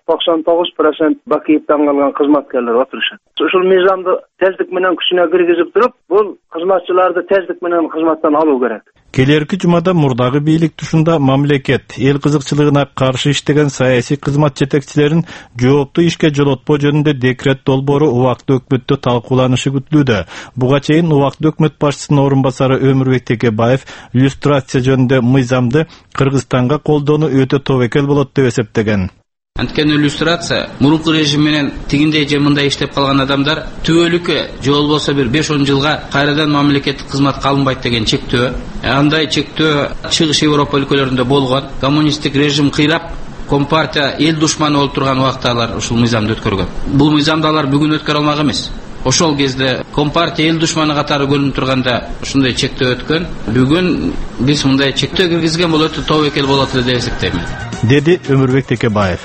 99% Бакиевден калган кызматкерлер отурушат. Ушул мыйзамды тездик менен күчүнө киргизип туруп, бул кызматчыларды тездик менен кызматтан алуу керек. Келерки жумада мурдагы бийлик тушунда мамлекет эл кызыкчылыгына каршы иштеген саясий кызмат жетекчилерин жооптуу ишке жолотпоо жөнүндө декрет долбоору убактылуу өкмөттө талкууланышы күтүлүүдө. Буга чейин убактылуу өкмөт башчысынын орун басары Өмүрбек Текебаев иллюстрация жөнүндө мыйзамды Кыргызстанга колдонуу өтө тобокел болот деп эсептеген. Анткени иллюстрация мурунку режим менен тигиндей же мындай иштеп калган адамдар түбөлүккө же болбосо бир 5-10 жылга кайрадан мамлекеттик кызматка алынбайт деген чектөө. Андай чектөө Чыгыш Европа өлкөлөрүндө болгон. Коммунисттик режим кыйрап, компартия эл душманы болуп турган убакта алар ушул мыйзамды өткөргөн. Бул мыйзамды алар бүгүн өткөрө алмак эмес. Ошол кезде компартия эл душманы катары көрүнүп турганда ушундай чектөө өткөн. Бүгүн биз мындай чектөө киргизген бул өтө тобокел болот деп эсептеймин. Деди Өмүрбек Текебаев.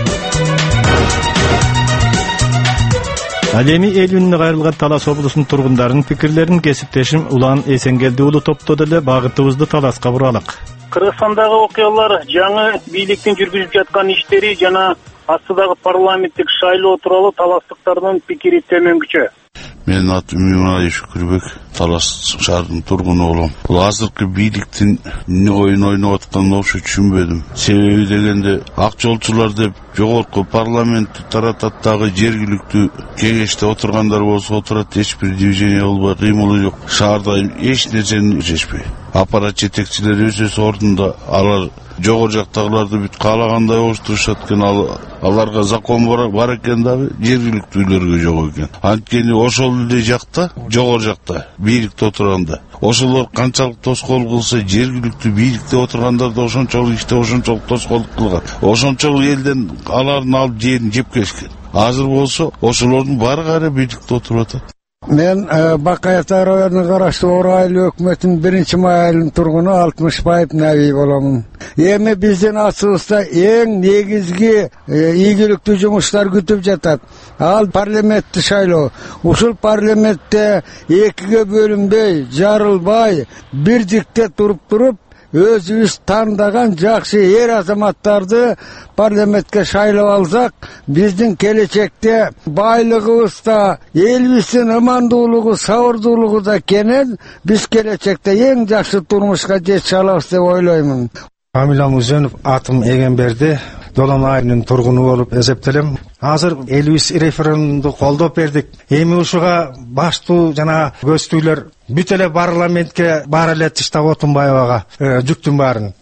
Ал эми эл үнүнө кайрылган Талас облусунун тургундарынын пикирлерин кесиптешим Улан Эсенгелди уулу топтоду эле багытыбызды Таласка буралык. Кыргызстандагы окуялар, жаңы бийликтин жүргүзүп жаткан иштери жана астыдагы парламенттик шайлоо тууралуу таластыктардын пикири төмөнгүчө. Мен атым Имаев Шүкүрбек, Талас шаарынын тургуну болом. Бул азыркы бийликтин эмне оюн ойноп атканын окшо түшүнбөдүм. Себеби дегенде ак жолчулар деп жогорку парламентти таратат дагы жергиликтүү кеңеште отургандар болсо отурат, эч бир движение болбой, кыймылы жок. Шаарда эч нерсени чечпей. Аппарат жетекчилери өз ордунда, алар жогору жактагыларды бүт каалагандай оштурушат экен, аларга закон бар экен дагы жергиликтүүлөргө жок экен. Анткени ошол эле жакта, жогору жакта бийликте отурганда ошолор канчалык тоскоолдук кылса, жергиликтүү бийликте отургандар да ошончолук иште ошончолук тоскоолдук кылган. Ошончолук элден алардын алып жерин жеп кетишкен. Азыр болсо ошолордун баары кайра бийликте отуруп атат. Мен Бакаевтар районуна караштуу Орайлы өкмөтүнүн 1-май айылынын тургуну Алтымышбаев Нави боломун. Эми биздин астыбызда эң негизги ийгиликтүү жумуштар күтүп жатат. Ал парламентти шайлоо. Ушул парламентте экиге бөлүнбөй, жарылбай, бирдикте туруп өзүбүз тандаган жакшы эр азаматтарды парламентке шайлап алсак, биздин келечекте байлыгыбызда, элибиздин ымандуулугу, сабырдуулугу да кенен, биз келечекте эң жакшы турмушка жете алабыз деп ойлоймун. Камилам Үзөнов, атым Эгемберди, Долон айылынын тургуну болуп эсептелем. Азыр элибиз референдумду колдоп бердик. Эми ушуга баштуу жана көзтүүлөр бүт эле парламентке баары эле Тыштап Отунбаевага жүктүн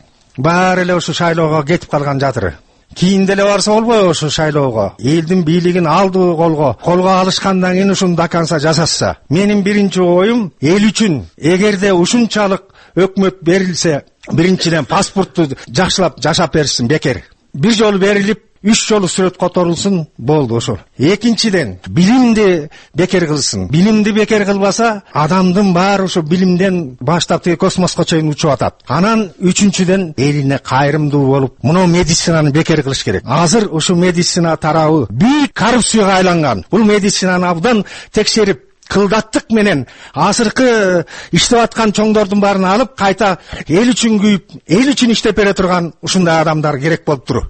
баары эле ушу шайлоого кетип калган жатыр. Кийин деле барса болбойбу ушу шайлоого? Элдин бийлигин алдуу колго алышкандан кийин ушуну до конца жасаса. Менин биринчи оюм эл үчүн эгерде ушунчалык өкмөт берилсе, биринчиден паспортту жакшылап жашап беришсин бекер. Бир жолу берилип, 3 жолу сүрөт которулсун, болду ошол. Экинчиден, билимди бекер кылсын. Билимди бекер кылбаса, адамдын баары ошо билимден баштап теги космоско чейин учуп атат. Анан үчүнчүден, элине кайрымдуу болуп, муну медицинаны бекер кылыш керек. Азыр ушу медицина тарабы büyük коррупцияга айланган. Бул медицинаны абдан текшерип, кылдаттык менен азыркы иштеп аткан чоңдордун баарын алып, кайта эл үчүн күйүп, эл үчүн иштеп бере турган ушундай адамдар керек болуптур.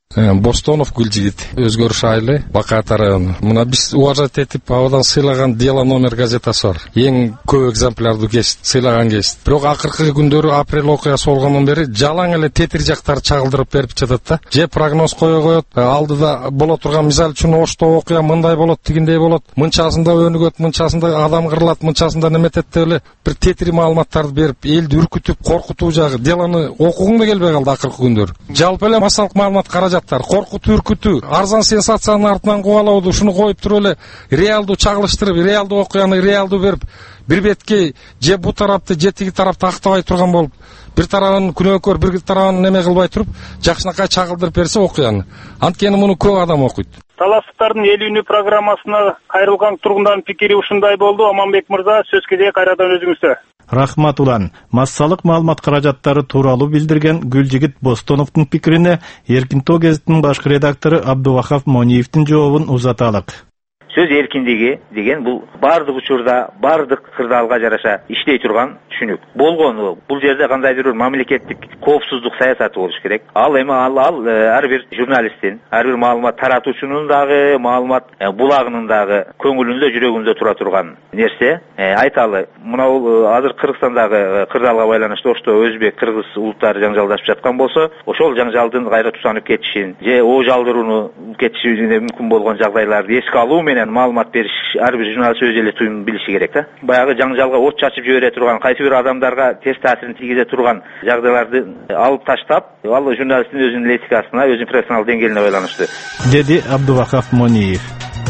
Бостонов Гүлжигит, Өзгөрүш айылы, Бакаата району. Мына биз уважать этип абадан сыйлаган «Дело номер» газетасы бар. Эң көп экземплярды сыйлаган кез. Бирок акыркы күндөрү апрель окуясы болгондон бери жалаң эле тетир жактарды чагылдырып берип жатат да. Же прогноз кое коет, алдыда боло турган, мисалы үчүн Ошто окуя мындай болот, тигиндей болот, мынчасында өнүгөт, мынчасында адам кырылат, мынчасында неметет деп эле бир тетир маалыматтарды берип, элди үркүтүп, коркутуу жагы делону окугуң да келбей калды акыркы күндөрү. Жалпы эле массалык маалымат каражаттар, коркутуу, үркүтүү, арзан сенсациянын артынан кубалоодо ушуну коюп туруп эле реалдуу чагылыштырып, реалдуу окуяны реалдуу берип, бир бетке же бу тарапты, же тиги тарапты актабай турган болуп, бир тарабын күнөөкөр, бир тарабын неме кылбай туруп, жакшынакай чагылдырып берсе окуяны. Анткени муну көп адам окуйт. Таластыктардын эл үнү программасына кайрылган тургундардын пикири ушундай болду. Аманбек мырза, сөз кезеги кайрадан өзүңүздө. Рахмат улан. Массалык маалымат каражаттары тууралуу билдирген Гүлжигит Бостоновдун пикирине Эркинтоо гезитинин башкы редактору Абдувахап Мониевдин жообун узаталык. Сөз эркиндиги деген бул бардык учурда, бардык кырдаалга жараша иштей турган түшүнүк. Болгону бул жерде кандайдыр бир мамлекеттик коопсуздук саясаты болуш керек. Ал эми ар бир журналисттин, ар бир маалымат таратуучунун дагы, маалымат булагынын дагы көңүлүндө, жүрөгүндө тура турган нерсе. Айталы, мына азыр Кыргызстандагы кырдаалга байланыштуу Ошто өзбек, кыргыз улуттары жаңжалдашып жаткан болсо, ошол жаңжалдын кайра тусанып кетишин, же оо жалдырууну кетишине мүмкүн болгон жагдайларды эске алуу менен маалымат бериш ар бир журналист өз эле туюмун билиши керек да. Баягы жаңжалга от чачып жибере турган, кайсы бир адамдарга терс таасирин тийгизе турган жагдайларды алып таштап, ал журналисттин өзүнүн этикасына, өзүнүн профессионал деңгээлине байланыштуу, деди Абдувахап Мониев.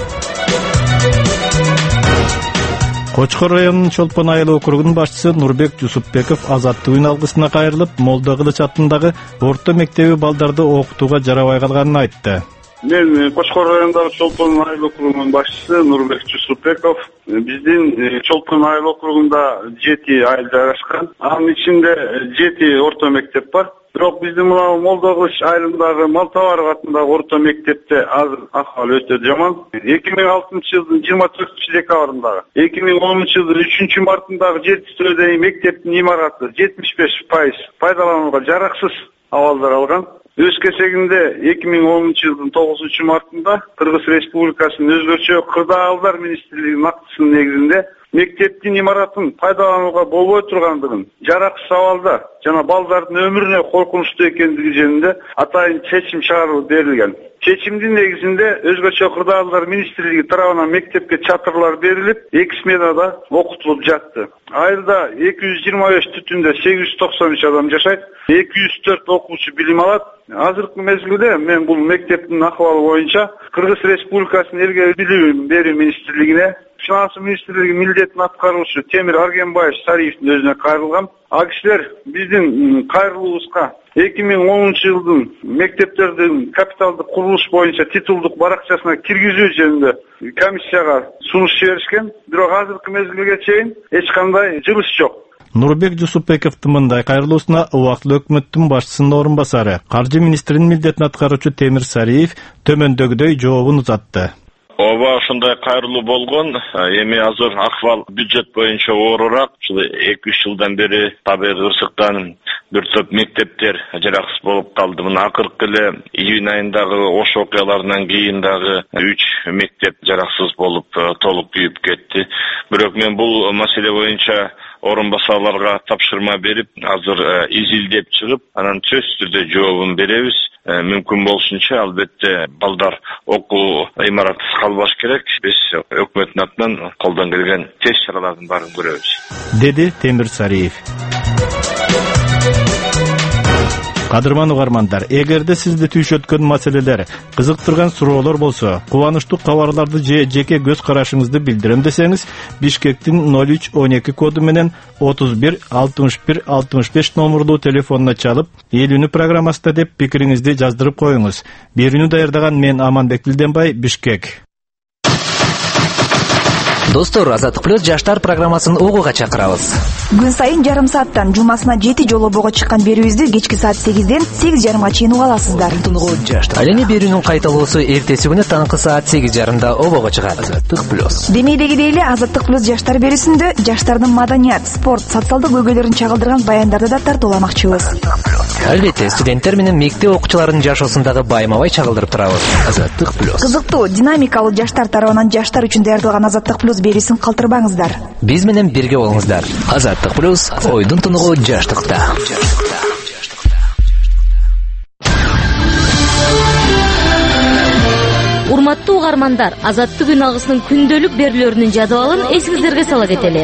Кочкор районунун Чолпон айыл округунун башчысы Нурбек Жусупбеков азаттык үн алгысына кайрылып, Молдо Кылыч атындагы орто мектеби балдарды окутууга жарабай калганын айтты. Мен Кочкор районундагы Чолпон айыл округунун башчысы Нурбек Жусупбеков. Биздин Чолпон айыл округунда 7 айыл жайгашкан. Анын ичинде 7 орто мектеп бар. Бирок биздин мына Молдо Кылыч айылындагы Малтабаров атындагы орто мектепте азыр акыбал өтө жаман. 2006-жылдын 24-декабрындагы, 2010-жылдын 3-мартындагы жер титирөөдөгү мектептин имараты 75% пайдаланууга жараксыз абалдар алган. Өз кезегинде 2010-жылдын 9-мартында Кыргыз Республикасынын өзгөчө кырдаалдар министрлигинин актысынын негизинде мектептин имаратын пайдаланууга болбой тургандыгын, жараксыз абалда жана балдардын өмүрүнө коркунучтуу экендиги жөнүндө атайын чечим чыгаруу берилген. Чечимдин негизинде өзгөчө кырдаалдар министрлиги тарабынан мектепке чатырлар берилип, 2 сменада окутулуп жатты. Айылда 225 түтүндө 893 адам жашайт, 204 окуучу билим алат. Азыркы мезгилде мен бул мектептин акыбалы боюнча Кыргыз Республикасынын элге билим берүү министрлигине, Финанс министрлиги милдетин аткаруучу Темир Аргенбаев Сариевдин өзүнө кайрылгам. А кишилер биздин кайрылуубузга 2010-жылдын мектептердин капиталдык курулуш боюнча титулдук баракчасына киргизүү жөнүндө комиссияга сунуш жиберишкен. Бирок азыркы мезгилге чейин эч кандай жылыш жок. Нурбек Жусупбековдун мындай кайрылуусуна убактылуу өкмөттүн башчысынын орун басары, каржы министринин милдетин аткаруучу Темир Сариев төмөндөгүдөй жообун узатты. Ооба, ушундай кайрылуу болгон. Эми азыр акыбал бюджет боюнча оорураак. 2-3 жылдан бери табигый ырсыктан бир топ мектептер жараксыз болуп калды. Мына акыркы эле июнь айындагы Ош окуяларынан кийин дагы 3 мектеп жараксыз болуп толук күйүп кетти. Бирок мен бул маселе боюнча орун басарларга тапшырма берип, азыр изилдеп чыгып, анан сөзсүз түрдө жообун беребиз. Мүмкүн болушунча албетте балдар окуу имаратсыз калбаш керек. Биз өкмөттүн атынан колдон келген тез чаралардын баарын көрөбүз, деди Темир Сариев. Кадырман угармандар, эгерде сизди түйшөткөн маселелер, кызыктырган суроолор болсо, кубанычтуу кабарларды же жеке көз карашыңызды билдирем десеңиз, Бишкектин 0312 коду менен 31 61 65 номерлуу телефонуна чалып, эл үнү программасында деп пикириңизди жаздырып коюңуз. Берүүнү даярдаган мен Аманбек Билденбай, Бишкек. Достор, Азаттык плюс жаштар программасын угууга чакырабыз. Күн сайын жарым сааттан жумасына 7 жолобого чыккан берүүбүздү кечки саат 8ден 8:30 чейин уга аласыздар. Ал эми берүүнүн кайталоосу эртеси күнү таңкы саат 8:30 обого чыгат. Азаттык плюс. Демейдегидей эле Азаттык плюс жаштар берүүсүндө жаштардын маданият, спорт, социалдык көйгөйлөрүн чагылдырган баяндарды да тартууламакчыбыз. Албетте, студенттер менен мектеп окуучуларынын жашоосундагы байма-бай чагылдырып турабыз. Азаттык плюс. Кызыктуу, динамикалуу жаштар тарабынан жаштар үчүн даярдалган Азаттык плюс берүүсүн калтырбаңыздар. Биз менен бирге болуңуздар. Азаттык плюс, ойдун тунугу жаштыкта. Урматтуу угармандар, Азаттык үн алгысынын күндөлүк берүүлөрүнүн жадыбалын эсиңиздерге сала кетели.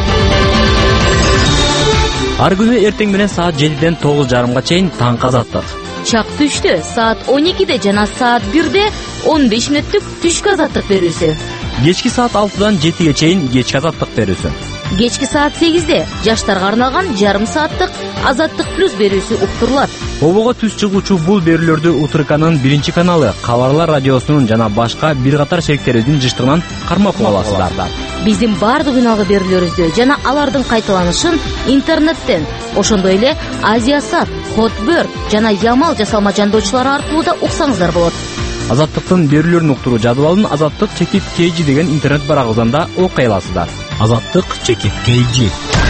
Ар күнү эртең менен саат 7ден 9:30 чейин таңкы Азаттык. Чак түштө саат 12де жана саат 1де 15 мүнөттүк түшкү Азаттык берүүсү. Кечки саат 6дан 7ге чейин кечки Азаттык берүүсү. Кечки саат 8де жаштарга арналган жарым сааттык Азаттык плюс берүүсү уктурулат. Обого түз чыгуучу бул берүүлөрдү УТРКнын 1 каналы, Кабарлар радиосунун жана башка бир катар шериктерибиздин жыштыгынан кармап аласыздар. Биздин бардык үн алгы берүүлөрүбүздү жана алардын кайталанышын интернеттен, ошондой эле Азиясат, Хотбөр жана Ямал жасалма жандоочулары аркылуу да уксаңыздар болот. Азаттыктын берүүлөрүн уктуруу жадыбалын Азаттык чекит KG деген интернет барагыбыздан да окуй аласыздар. Азаттык чекит KG.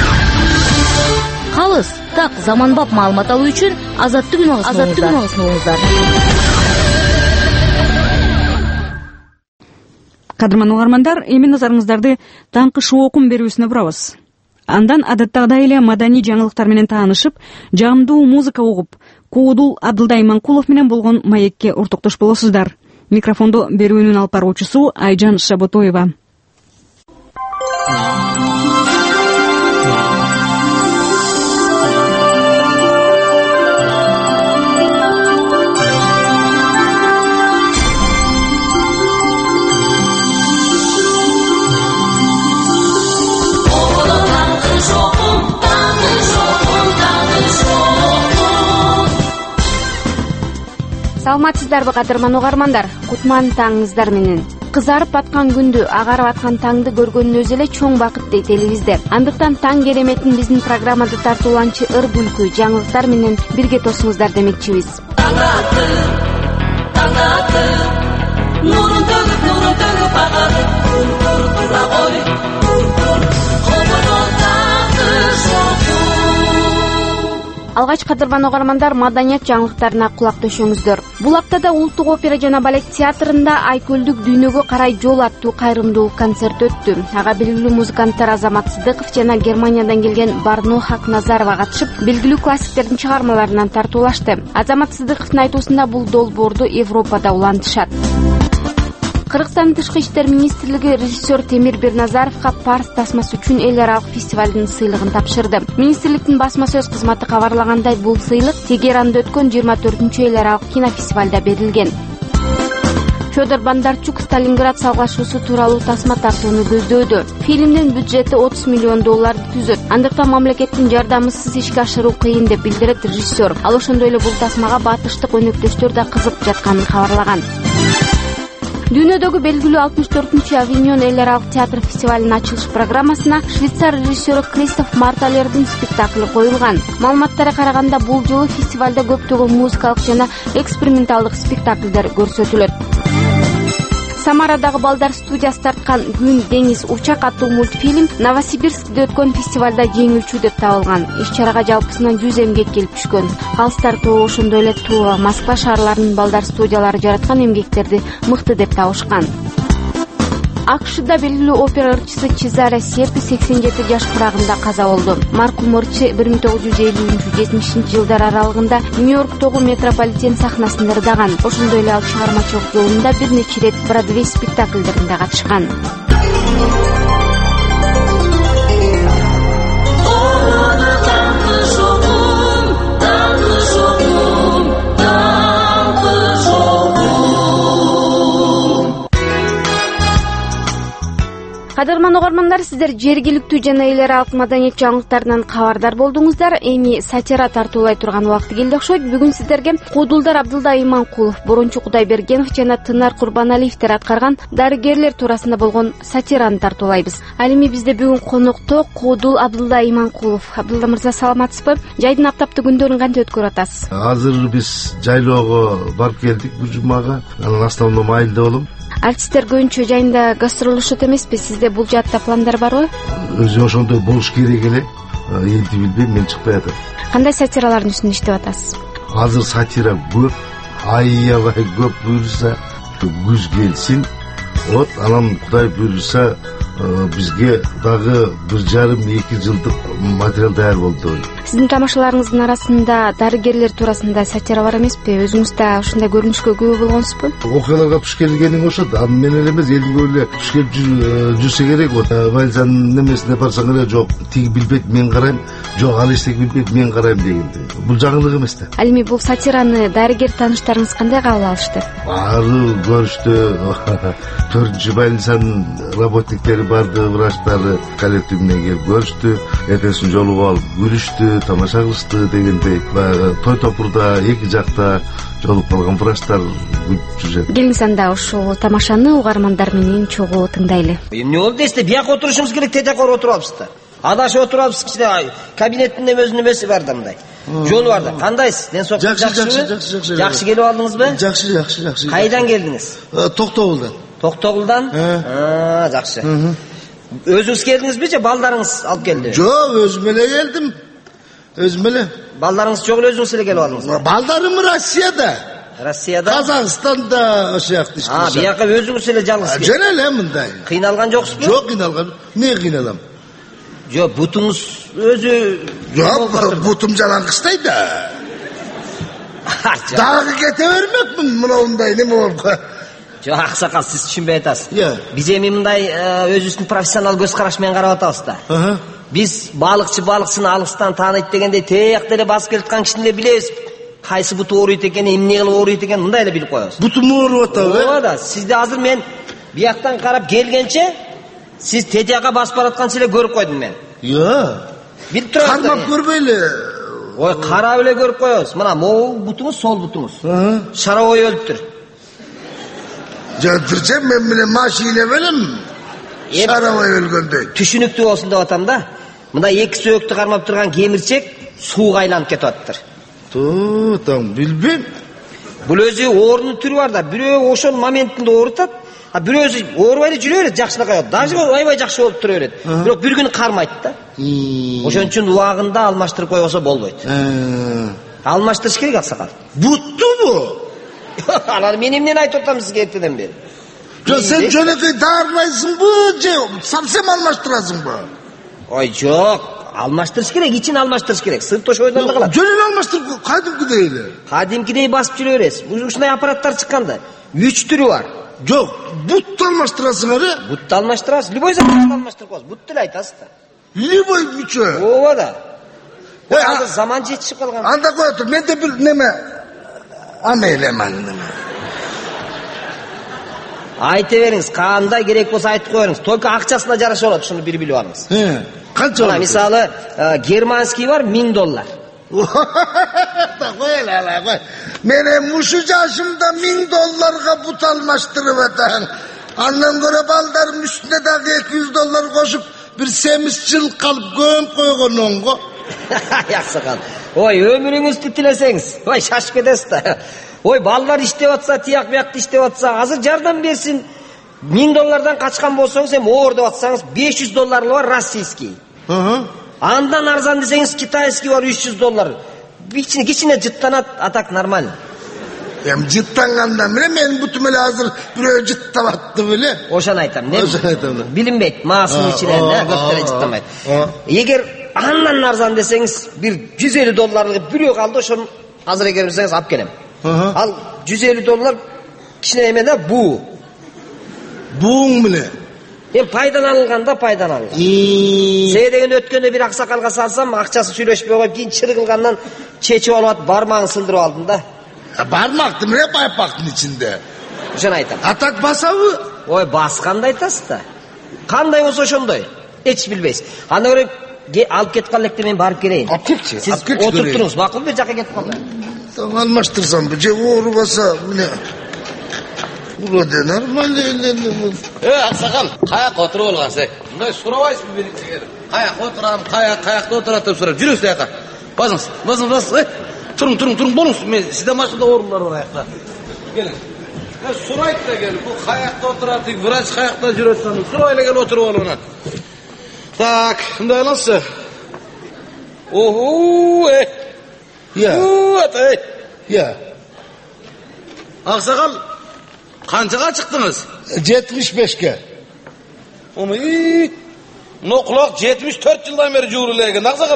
Калыс, так заманбап маалымат алуу үчүн Азаттык үн алгысын угуңуздар. Кадырман угармандар, эми назарыңыздарды таңкы шоу окум берүүсүнө бурабыз. Андан адаттагыдай эле маданий жаңылыктар менен таанышып, жагымдуу музыка угуп, Куудул Абдылда Иманкулов менен болгон маекке ортоктош болосуздар. Микрофондо берүүнүн алып баруучусу Айжан Шаботоева. Саламатсыздарбы кадырман угармандар, кутман таңыңыздар менен. Кызарып аткан күндү, агарып аткан таңды көргөнүнөз эле чоң бакыт дейт элибизде. Андыктан таң кереметин биздин программада тартууланчы ыр бүлкү жаңылыктар менен бирге тосуңуздар демекчибиз. Нурун төгүп агат, тура кой. Алгач кадырман угармандар, маданият жаңылыктарына кулак төшөңүздөр. Бул аптада Улуттук опера жана балет театрында Айкөлдүк дүйнөгө карай жол аттуу кайрымдуу концерт өттү. Ага белгилүү музыканттар Азамат Сыдыков жана Германиядан келген Барно Хакназарова катышып, белгилүү классиктердин чыгармаларынан тартуулашты. Азамат Сыдыковдун айтуусунда бул долбоорду Европада улантышат. Кыргызстандын Тышкы иштер министрлиги режиссер Темир Берназаровго Парс тасмасы үчүн эл аралык фестивалдын сыйлыгын тапшырды. Министрликтин басма сөз кызматы кабарлагандай, бул сыйлык Тегеранда өткөн 24-эл аралык кинофестивалда берилген. Федор Бондарчук Сталинград салгылашуусу тууралуу тасма тартууну көздөдү. Фильмдин бюджети $30 миллион түзөт. Андыктан мамлекеттин жардамысыз ишке ашыруу кыйын деп билдирет режиссер. Ал ошондой эле бул тасмага батыштык өнөктөштөр да кызыгып жатканын кабарлаган. Дүйнөдөгү белгилүү 64-чү Авиньон эл аралык театр фестивалынын ачылыш программасына швейцар режиссеру Кристоф Марталердин спектакли коюлган. Маалыматтарга караганда, бул жолу фестивалда көптөгөн музыкалык жана эксперименталдык спектакльдер көрсөтүлөт. Самарадагы балдар студиясы тарткан «Күн, деңиз, учак» аттуу мультфильм Новосибирскте өткөн фестивалда жеңүүчү деп табылган. Иш-чарага жалпысынан 100 эмгек келип түшкөн. Калыстар тобу, ошондой эле Тува, Москва шаарларынын балдар студиялары жараткан эмгектерди мыкты деп табышкан. АКШда белгилүү опера ырчысы Чезаре Серпи 87 жаш курагында каза болду. Маркум ырчы 1950-70 жылдар аралыгында Нью-Йорктогу метрополитен сахнасында ырдаган. Ошондой эле ал чыгармачылык жолунда бир нече рет Бродвей спектакльдеринде катышкан. Кадырман угармандар, сиздер жергиликтүү жана эл аралык маданият жаңылыктарынан кабардар болдуңуздар. Эми сатира тартуулай турган убакыты келди окшойт. Бүгүн сиздерге Куудулдар Абдылда Иманкулов, Борончу Кудайбергенов жана Тынар Курбаналиевдер аткарган дарыгерлер туурасында болгон сатираны тартуулайбыз. Ал эми бизде бүгүн конокто Куудул Абдылда Иманкулов. Абдылда мырза, саламатсызбы? Жайдын аптаптык күндөрүн кантип өткөрүп атасыз? Азыр биз жайлоого барып келдик бул жумага. Анан основном айылда болом. Артисттер көбүнчө жайында гастролдошот эмеспи? Сизде бул жаатта пландар барбы? Өзү ошондой болуш керек эле. элди билбейм, мен чыкпай атам. Кандай сатиралардын үстүндө иштеп атасыз? Азыр сатира көп, аябай көп буюрса, күз келсин. Вот, анан Кудай буюрса, бизге дагы 1,5-2 жылдык материал даяр болду. Сиздин тамашаларыңыздын арасында дарыгерлер туурасында сатира бар эмеспи? Өзүңүз да ушундай көрүнүшкө күбө болгонсузбу? Окуяларга туш келгениң ошот, аны мен эле эмес, элдин көп эле туш келип жүрсө керек. Вот, Вализанын немесине барсаң эле, жок, тиги билбейт, мен карайм, жок, ал эчтеке билбейт, мен карайм дегенди. Бул жаңылык эмес да. Ал эми бул сатираны дарыгер тааныштарыңыз кандай кабыл алышты? Баары көрүштү. 4-Вализанын работниктери барды, врачтары коллективине келип көрүштү. Эртесин жолугуп алып күлүштү, тамаша кылышты дегендей. Баягы той топурда эки жакта жолугуп калган врачтар күтүп жүрөт. Келиңиз анда ушул тамашаны угармандар менен чогуу тыңдайлы. Эмне болду десте, бияка отурушубуз керек, тетекор отуруп алыпсыздар. Адашып отуруп алыпсыз, кичине кабинеттин өзүнүн эмеси бар да мындай. Жолу бар да. Кандайсыз? Ден соолугуңуз жакшыбы? Жакшы келип алдыңызбы? Жакшы. Кайдан келдиңиз? Токтогулдан. Токтогулдан? Жакшы. Өзүңүз келдиңизби же балдарыңыз алып келди? Жок, өзүм эле келдим. Өзүм эле. Балдарыңыз жок эле, өзүңүз эле келип алдыңыз. Балдарым Россияда. Россияда? Казакстанда ошо жакта иштешет. Бияка өзүңүз эле жалгыз келдиңиз. Жөн эле мындай. Кыйналган жоксузбу? Жок, кыйналган. Эмне кыйналам? Жок, бутуңуз өзү. Жок, бутум жалаңкычтай да. Дагы кете бермекмин мындай неме болуп. Жок, аксакал, сиз түшүнбөй атасыз. Биз эми мындай өзүбүздүн профессионал көз караш менен карап атабыз да. Биз балыкчы балыкчыны алыстан тааныйт дегендей тиякта эле басып келаткан кишини эле билебиз. Кайсы буту ооруйт экенин, эмне кылып ооруйт экенин мындай эле билип коебуз. Бутум ооруп атабы? Ооба да, сизди азыр мен бияктан карап келгенче сиз тетияка басып баратканчы эле көрүп койдум мен. Билип турабыз. Кармап көрбөйлү. Ой, карап эле көрүп коебуз. Мына могу бутуңуз, сол бутуңуз. Шаровой өлүптүр. Жалтырча мен менен машина белем. Шаровой өлгөндөй. Түшүнүктүү болсун деп атам да. Мында эки сөөктү кармап турган кемирчек сууга айланып кетип атыптыр. Там билбейм. Бул өзү оорунун түрү бар да. Бирөө ошол моментинде оорутат, а бирөөсү оорубай эле жүрө берет, жакшынакай. Даже аябай жакшы болуп тура берет. Бирок бир күнү кармайт да. Ошон үчүн убагында алмаштырып койбосо болбойт. Алмаштырыш керек, аксакал. Буттубу? Анан мен эмнени айтып атам сизге эртеден бери? Жок, сен жөнөкөй дарылайсыңбы же совсем алмаштырасыңбы? Ой, жок, алмаштырыш керек, ичин алмаштырыш керек. Сырт ошойдон да калат. Жөнөн алмаштырып, кадимкидей эле. Кадимкидей басып жүрө бересиз. Ушундай аппараттар чыкканда 3 түрү бар. Жок, бутты алмаштырасың эле. Бутты алмаштырасыз. Любой затты алмаштырып коесуз. Бутты эле айтасыз да. Любой мүчө. Ооба да. Азыр заман жетишип калган. Анда кое тур, менде бир неме амелеман неме. Айта бериңиз, кандай керек болсо айтып коюңуз. Только акчасына жараша болот, ушуну бир билип алыңыз. Канча болот? Мисалы, германский бар $1000. Кой эле, кой. Мен ушу жашымда $1000 бут алмаштырып атам. Андан көрө балдарым үстүнө дагы $200 кошуп, бир семиз жыл калып көмүп койгонун го. Аксакал. Ой, өмүрүңүздү тилесеңиз. Ой, шашып кетесиз да. Ой, балдар иштеп атса, тияк биякты иштеп атса, азыр жардам берсин. $1000 качкан болсоңуз, эми оор деп атсаңыз, $500 бар российский. Андан арзан десеңиз, китайский бар $300. Кичине жыттанат, а так нормально. Эми жыттанганда мен бутум эле азыр бирөө жыттап атты беле. Ошону айтам, не? Билинбейт, маасынын ичинен, көп деле жыттамайт. Эгер андан арзан десеңиз, бир $150 бирөө калды, ошону азыр эгер берсеңиз алып келем. Ал $150 кичине эме да, буу. Бууң беле. Эми пайдаланылганда пайдаланылган. Се деген өткөндө бир аксакалга салсам, акчасы сүйлөшпөй коюп, кийин чыргылгандан чечип алып атып, бармагын сылдырып алдым да. Бармакты эмне байпактын ичинде? Ошону айтам. Атак басабы? Ой, басканды айтасыз да. Кандай болсо ошондой. Эч билбейсиз. Анда көрөп, алып кетип кал электе, мен барып келейин. Алып кетчи. Сиз отуруп туруңуз, макулбу? Бир жака кетип калды. Алмаштырсамбы, же оорубаса, мына. Уроде нормально. Аксакал, каяка отуруп алгансың? Мындай сурабайсызбы мениксиңер? Каяка отурам, каякта отурат деп сурап жүрүңүз аяка. Басыңыз. Туруң, болуңуз. Мен сизде машинада орундар бар аякта. Келиң. Сурайт да кел. Бул каякта отурат, врач каякта жүрөт. Сурай эле кел отуруп алып ана. Так, мындай аласыз. Ya. Aksakal, kançaga çıktınız? 75'ke. Onu kulak 74 yıldan beri juğurlayken. Aksakal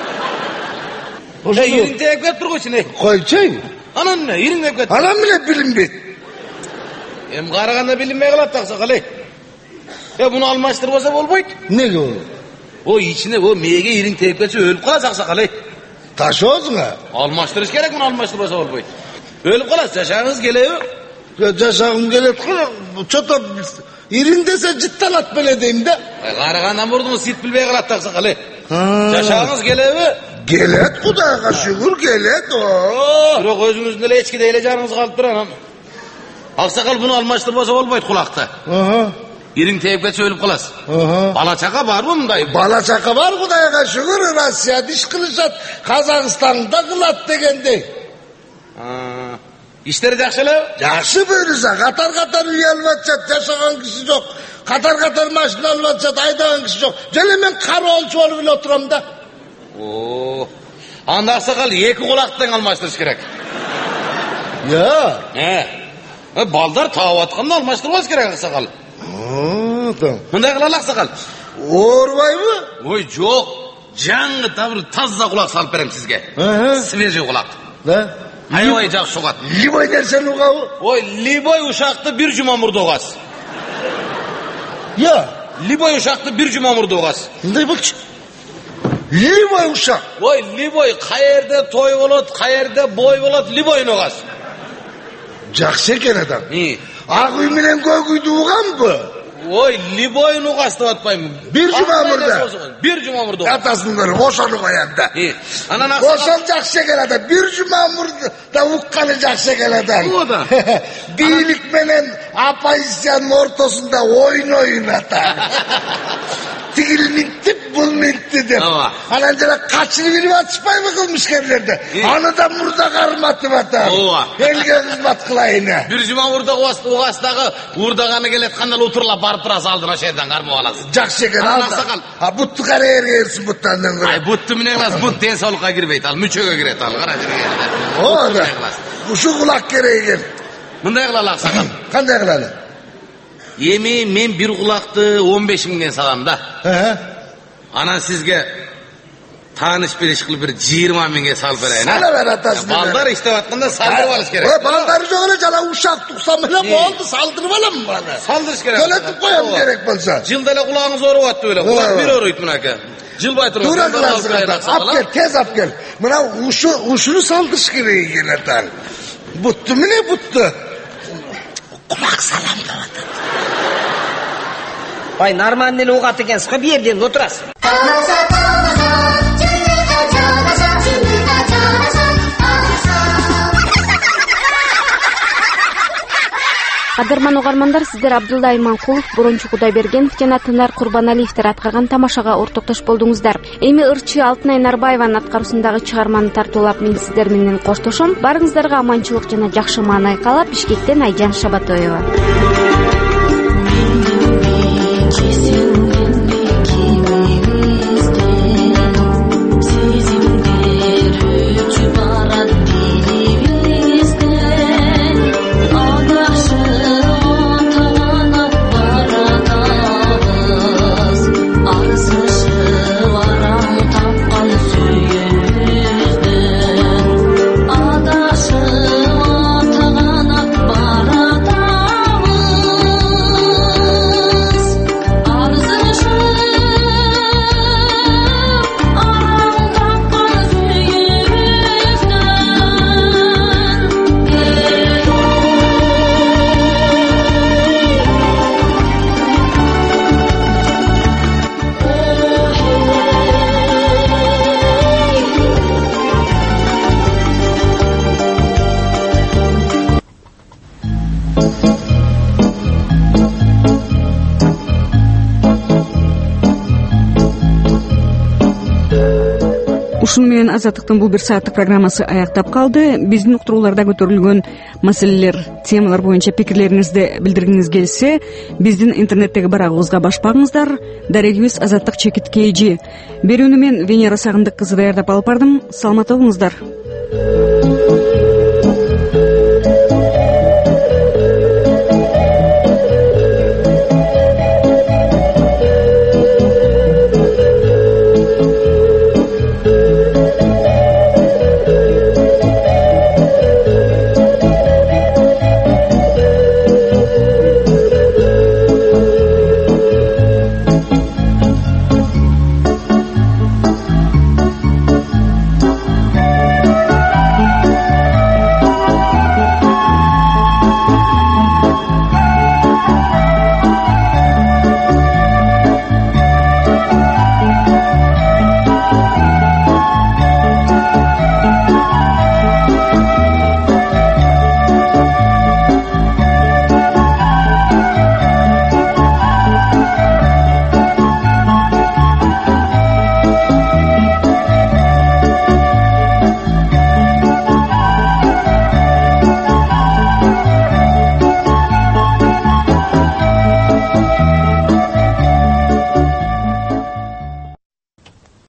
yerin teyip ettir koysun Koyçayım. Anan ne? Yerin teyip ettir. Anam bile bilinmeydi. Hem karaganda bilinmeye kalıp aksakal bunu almaştırmasa olmaydı. Ne o? O içine o meyge yerin teyip etse ölüp kalaz aksakal Taşı olsun ha. Almaştırış gerek bunu almaştırmasa olmaydı. Ölüp kalaz yaşağınız geliyor. Yaşağım geliyor. Çota yerin dese cidden at böyle deyim de. Karagandan vurdunuz sit bilmeye kalıp aksakal yaşağınız geliyor. Gelet kudaya şükür gelet o. Bırak özünüzün de içki değil canınız kalıp duran. Aksakal bunu almaştırmasa olmaydı kulakta. Yerin teyip etse ölüp kalaz. Bala çaka var mı bundayım? Bala çaka var kudaya şükür. Rusya diş kılışat. Kazakistan'da kılat degende. İşleri jakşılar? Jakşı böylese. Katar üye alvatacak. Yaşagan kişi yok. Katar maşını alvatacak. Aydagan kişi yok. Gel ben karı olçu olup bile oturam da. Anda aksakal iki kulaktan almaştırış gerek. Ya. Baldar tağı atkandan almaştırmaz gerek aksakal. Tamam. Bunday kılal aksakal. Oğurbay mı? Oy yok. Canlı tabır tazza kulak salıp verem sizge. Sveji kulak. Ne? Hayvay jak sokat. Liboy dersen o kavu? Oy Liboy uşaktı bir cuma murdu oğaz. Ya. Liboy uşaktı bir cuma murdu oğaz. Ne bak? Liboy uşak. Oy Liboy kayerde toy olat, kayerde boy olat Liboy'un oğaz. Jakşı eken adam. Ağuy milen koy duğan mı? Oy Liboy'un oğaz da atmayayım. Bir cuma murda. Bir cuma murdu oğaz. Atasınları koşanı koyan da. Koşan jakşı eken adam. Bir cuma murda da ukkanı jakşı eken adam. O da. Birlik menen apayisyanın ortasında oyun atar. Tigil mintti, bul mintti de. Anancana kaçını bilip atışpay mı kılmış kendilerinde? Anı da murda karmatı batar. Elge kızmat kılayına. Bir cuma urda oğastağı urdağanı gelet kanal oturla barıp duras aldına şeyden karmı oğalası. Jakşı eken alda. Ha buttu karayır gelsin buttandan göre. Ay buttu mine klas, but den sağlık'a girmeyt al, müçöge giret al, karacını giret. O da. Şu kulak gereği gel. Bunday kılal aksakal. Kanday kılal? Yemeği men bir kulaktı 15.000'den salam da. Anan sizge tanış bir işkili bir 20.000'e sal vereyim. Sana ver atasını. Baldar işte vattında saldırı varız gerek. Baldarı öyle cala uşak tuksam bile bu oldu saldırmalı mı bana? Saldırış gerek. Göletip koyalım gerek bolsa. Cildele kulağınız zoru vattı öyle. Kulak bir oru itmin hake. Cil baytır. Dura kılarsın atan. Ap gel tez ap gel. Buna uşunu saldırış gereği gel atan. Buttu mu ne buttu? Kulak salam da atan. Vay narmaneli oğat ekensiz bir yerden oturasın. Кадырман угармандар, сиздер Абдулла Иманкулов, Борончу Кудайбергенов жана Тынар Курбаналиевдер аткарган тамашага ортоктош болдуңуздар. Эми ырчы Алтынай Нарбаеванын аткаруусундагы чыгарманы тартуулап мен сиздер менен коштошом. Барыңыздарга аманчылык жана жакшы маанай каалап, Бишкектен Айжан Шабатоева. ушуну менен Азаттыктын бул бир сааттык программасы аяктап калды. Биздин уктурууларда көтөрүлгөн маселелер, темалар боюнча пикирлериңизди билдиргиңиз келсе, биздин интернеттеги барагыбызга башпагыңыздар. Дарегибиз Азаттык чекит KG. Берүүнү мен Венера Сагындык кызы даярдап алып бардым. Саламатта болуңуздар.